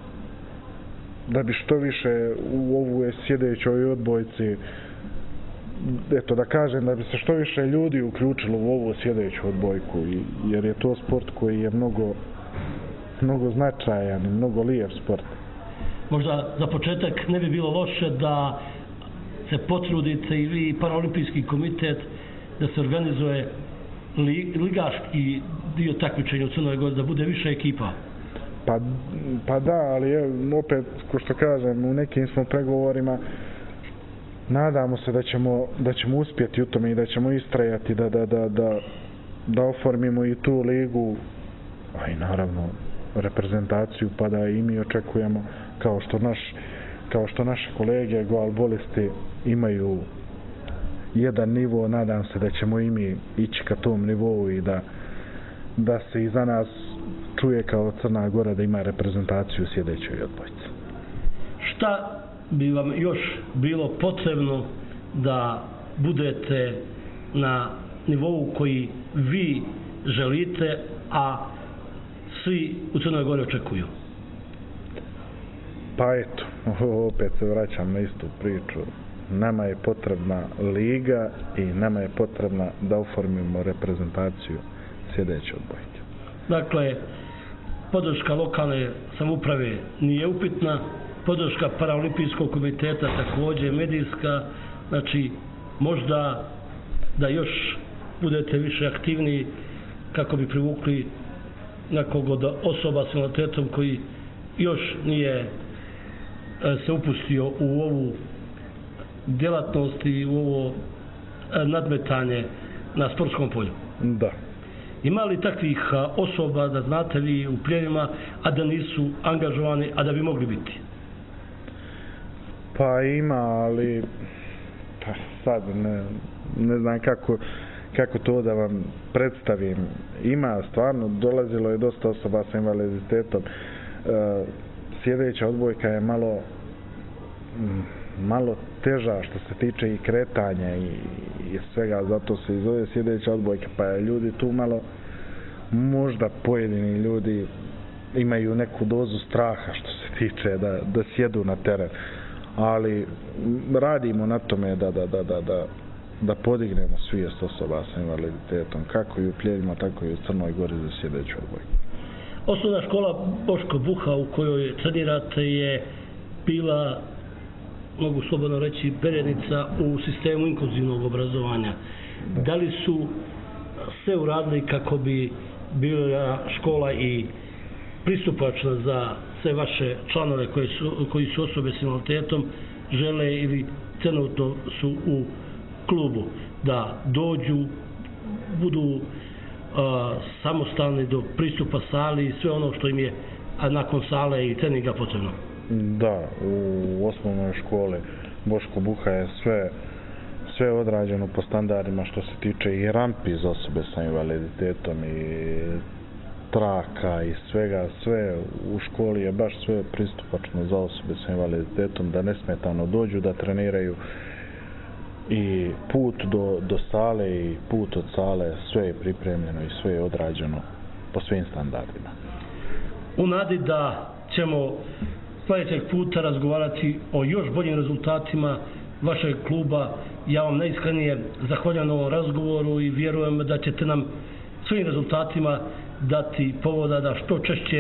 da bi što više u ovu sjedećoj odbojci, eto da kažem, da bi se što više ljudi uključilo u ovu sjedeću odbojku, jer je to sport koji je mnogo mnogo značajan i mnogo lijep sport. Možda za početak ne bi bilo loše da se potrudite i vi Paraolimpijski komitet da se organizuje li, ligaški dio takmičenja u Crnoj Gori, da bude više ekipa. Pa, pa da, ali je, opet, ko što kažem, u nekim smo pregovorima, nadamo se da ćemo, da ćemo uspjeti u tome i da ćemo istrajati da, da, da, da, da oformimo i tu ligu, a i naravno reprezentaciju, pa da i mi očekujemo, kao što, naš, kao što naše kolege goalbolisti imaju jedan nivo, nadam se da ćemo i mi ići ka tom nivou i da, da se i za nas čuje kao Crna Gora da ima reprezentaciju u sjedećoj odbojci. Šta bi vam još bilo potrebno da budete na nivou koji vi želite, a svi u Crnoj Gori očekuju? Pa eto, opet se vraćam na istu priču. Nama je potrebna liga i nama je potrebna da oformimo reprezentaciju sjedeće odbojke. Dakle, podrška lokalne samouprave nije upitna, podrška Paraolimpijskog komiteta također medijska, znači možda da još budete više aktivni kako bi privukli nekog od osoba s invaliditetom koji još nije se upustio u ovu djelatnost i u ovo nadmetanje na sportskom polju. Da. Ima li takvih osoba da znate vi u plijenima, a da nisu angažovani, a da bi mogli biti? Pa ima, ali pa sad ne, ne znam kako, kako to da vam predstavim. Ima, stvarno, dolazilo je dosta osoba sa invaliditetom. E, sjedeća odbojka je malo malo teža što se tiče i kretanja i, i svega, zato se i zove sjedeća odbojka, pa ljudi tu malo, možda pojedini ljudi imaju neku dozu straha što se tiče da, da sjedu na teren, ali radimo na tome da, da, da, da, da, da podignemo svijest osoba sa invaliditetom, kako i u Pljeljima, tako i u Crnoj Gori za sjedeću odbojku. Osnovna škola Boško Buha u kojoj trenirate je bila, mogu slobodno reći, perjanica u sistemu inkluzivnog obrazovanja. Da. da li su sve uradili kako bi bila škola i pristupačna za sve vaše članove koji su, koji su osobe s invaliditetom, žele ili trenutno su u klubu, da dođu, budu a, samostalni do pristupa sali i sve ono što im je a nakon sale i treninga potrebno? Da, u osnovnoj školi Boško Buha je sve, sve odrađeno po standardima što se tiče i rampi za osobe sa invaliditetom i traka i svega, sve u školi je baš sve pristupačno za osobe sa invaliditetom, da nesmetano dođu da treniraju i put do, do sale i put od sale, sve je pripremljeno i sve je odrađeno po svim standardima. U nadi da ćemo sljedećeg puta razgovarati o još boljim rezultatima vašeg kluba, ja vam najiskrenije zahvaljujem na ovom razgovoru i vjerujem da ćete nam svojim rezultatima dati povoda da što češće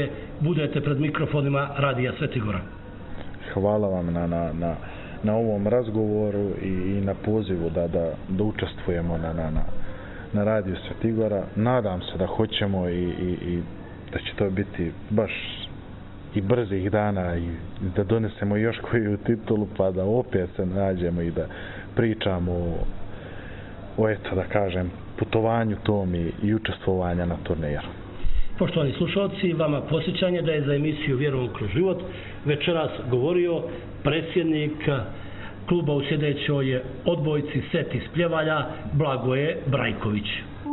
budete pred mikrofonima Radija Svetigora. Hvala vam na, na, na, na ovom razgovoru i, i na pozivu da, da, da učestvujemo na, na, na, na Radiju Svetigora. Nadam se da hoćemo i, i, i da će to biti baš i brzih dana i da donesemo još koju titulu pa da opet se nađemo i da pričamo o, o eto da kažem putovanju tom i, i učestvovanja na turniru. Poštovani slušalci, vama posjećanje da je za emisiju Vjerom kroz život večeras govorio predsjednik kluba u sljedećoj odbojci Set iz Pljevalja Blagoje Brajković.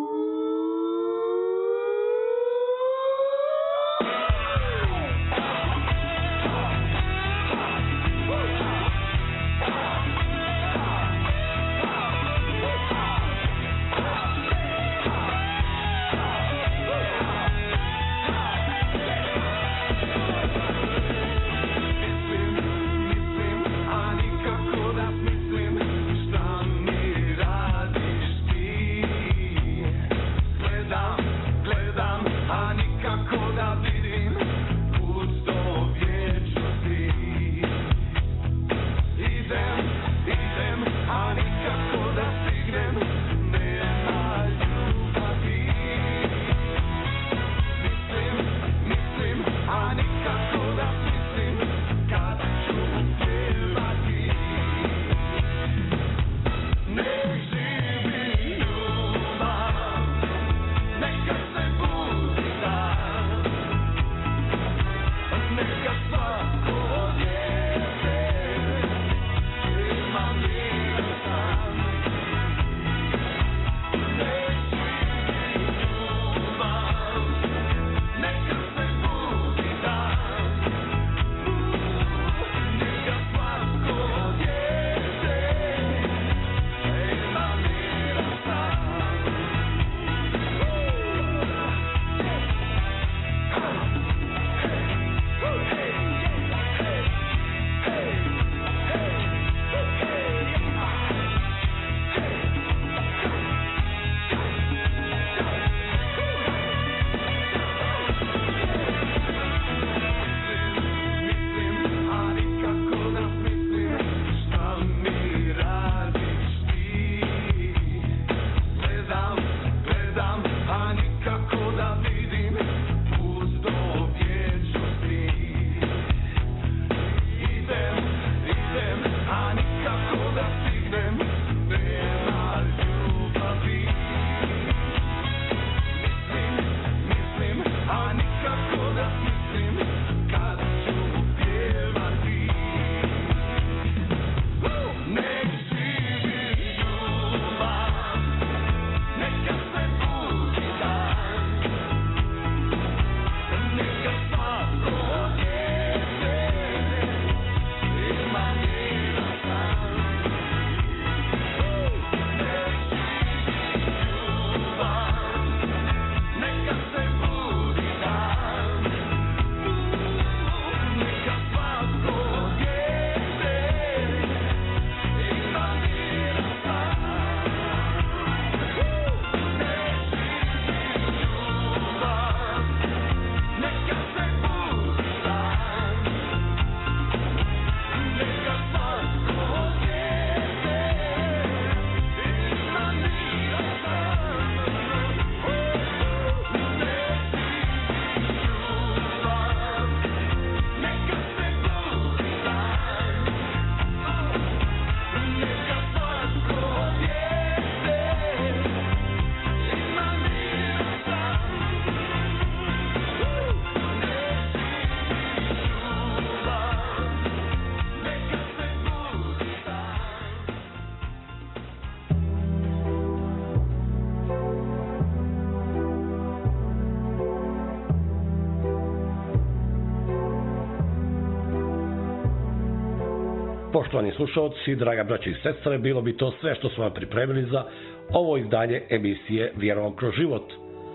Poštovani slušalci, draga braća i sestre, bilo bi to sve što smo vam pripremili za ovo izdanje emisije Vjerom kroz život.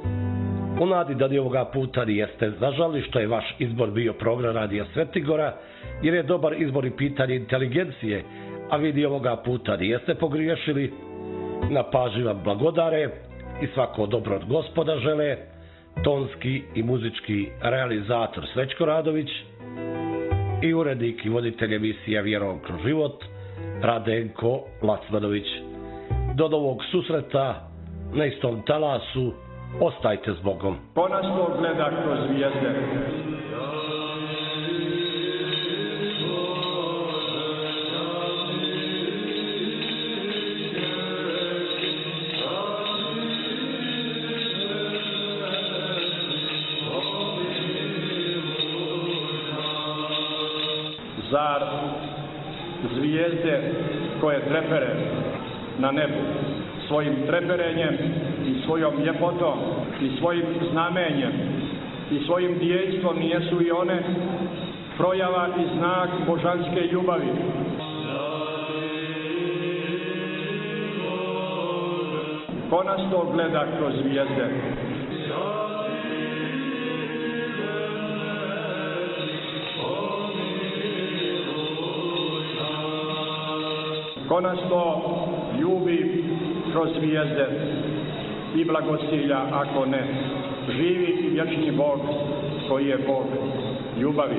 U nadi da li ovoga puta jeste zažali što je vaš izbor bio program Radija Svetigora, jer je dobar izbor i pitanje inteligencije, a vidi ovoga puta jeste pogriješili, na pažnju vam blagodare i svako dobro od Gospoda žele, tonski i muzički realizator Srećko Radović i urednik i voditelj emisija Vjerom kroz život Radenko Lacmanović. Do novog susreta na istom talasu, ostajte s Bogom. Ko nas to gleda kroz zvijezde? Zar zvijezde koje trepere na nebu svojim treperenjem i svojom ljepotom i svojim znamenjem i svojim djejstvom nijesu i one projava i znak božanske ljubavi? Ko nas to gleda kroz zvijezde? Ko nas to ljubi kroz zvijezde i blagosilja, ako ne, živi i vječni Bog koji je Bog ljubavi.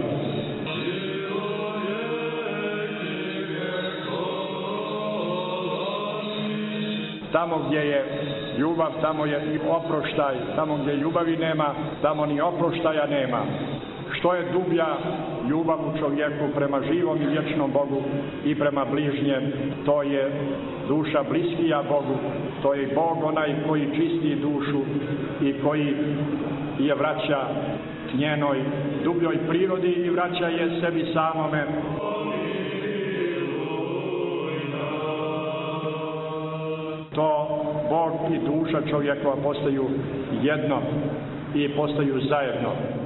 Tamo gdje je ljubav, tamo je i oproštaj. Tamo gdje ljubavi nema, tamo ni oproštaja nema. Što je dublja ljubav u čovjeku prema živom i vječnom Bogu i prema bližnjem, to je duša bliskija Bogu, to je Bog onaj koji čisti dušu i koji je vraća k njenoj dubljoj prirodi i vraća je sebi samome. To Bog i duša čovjekova postaju jedno i postaju zajedno.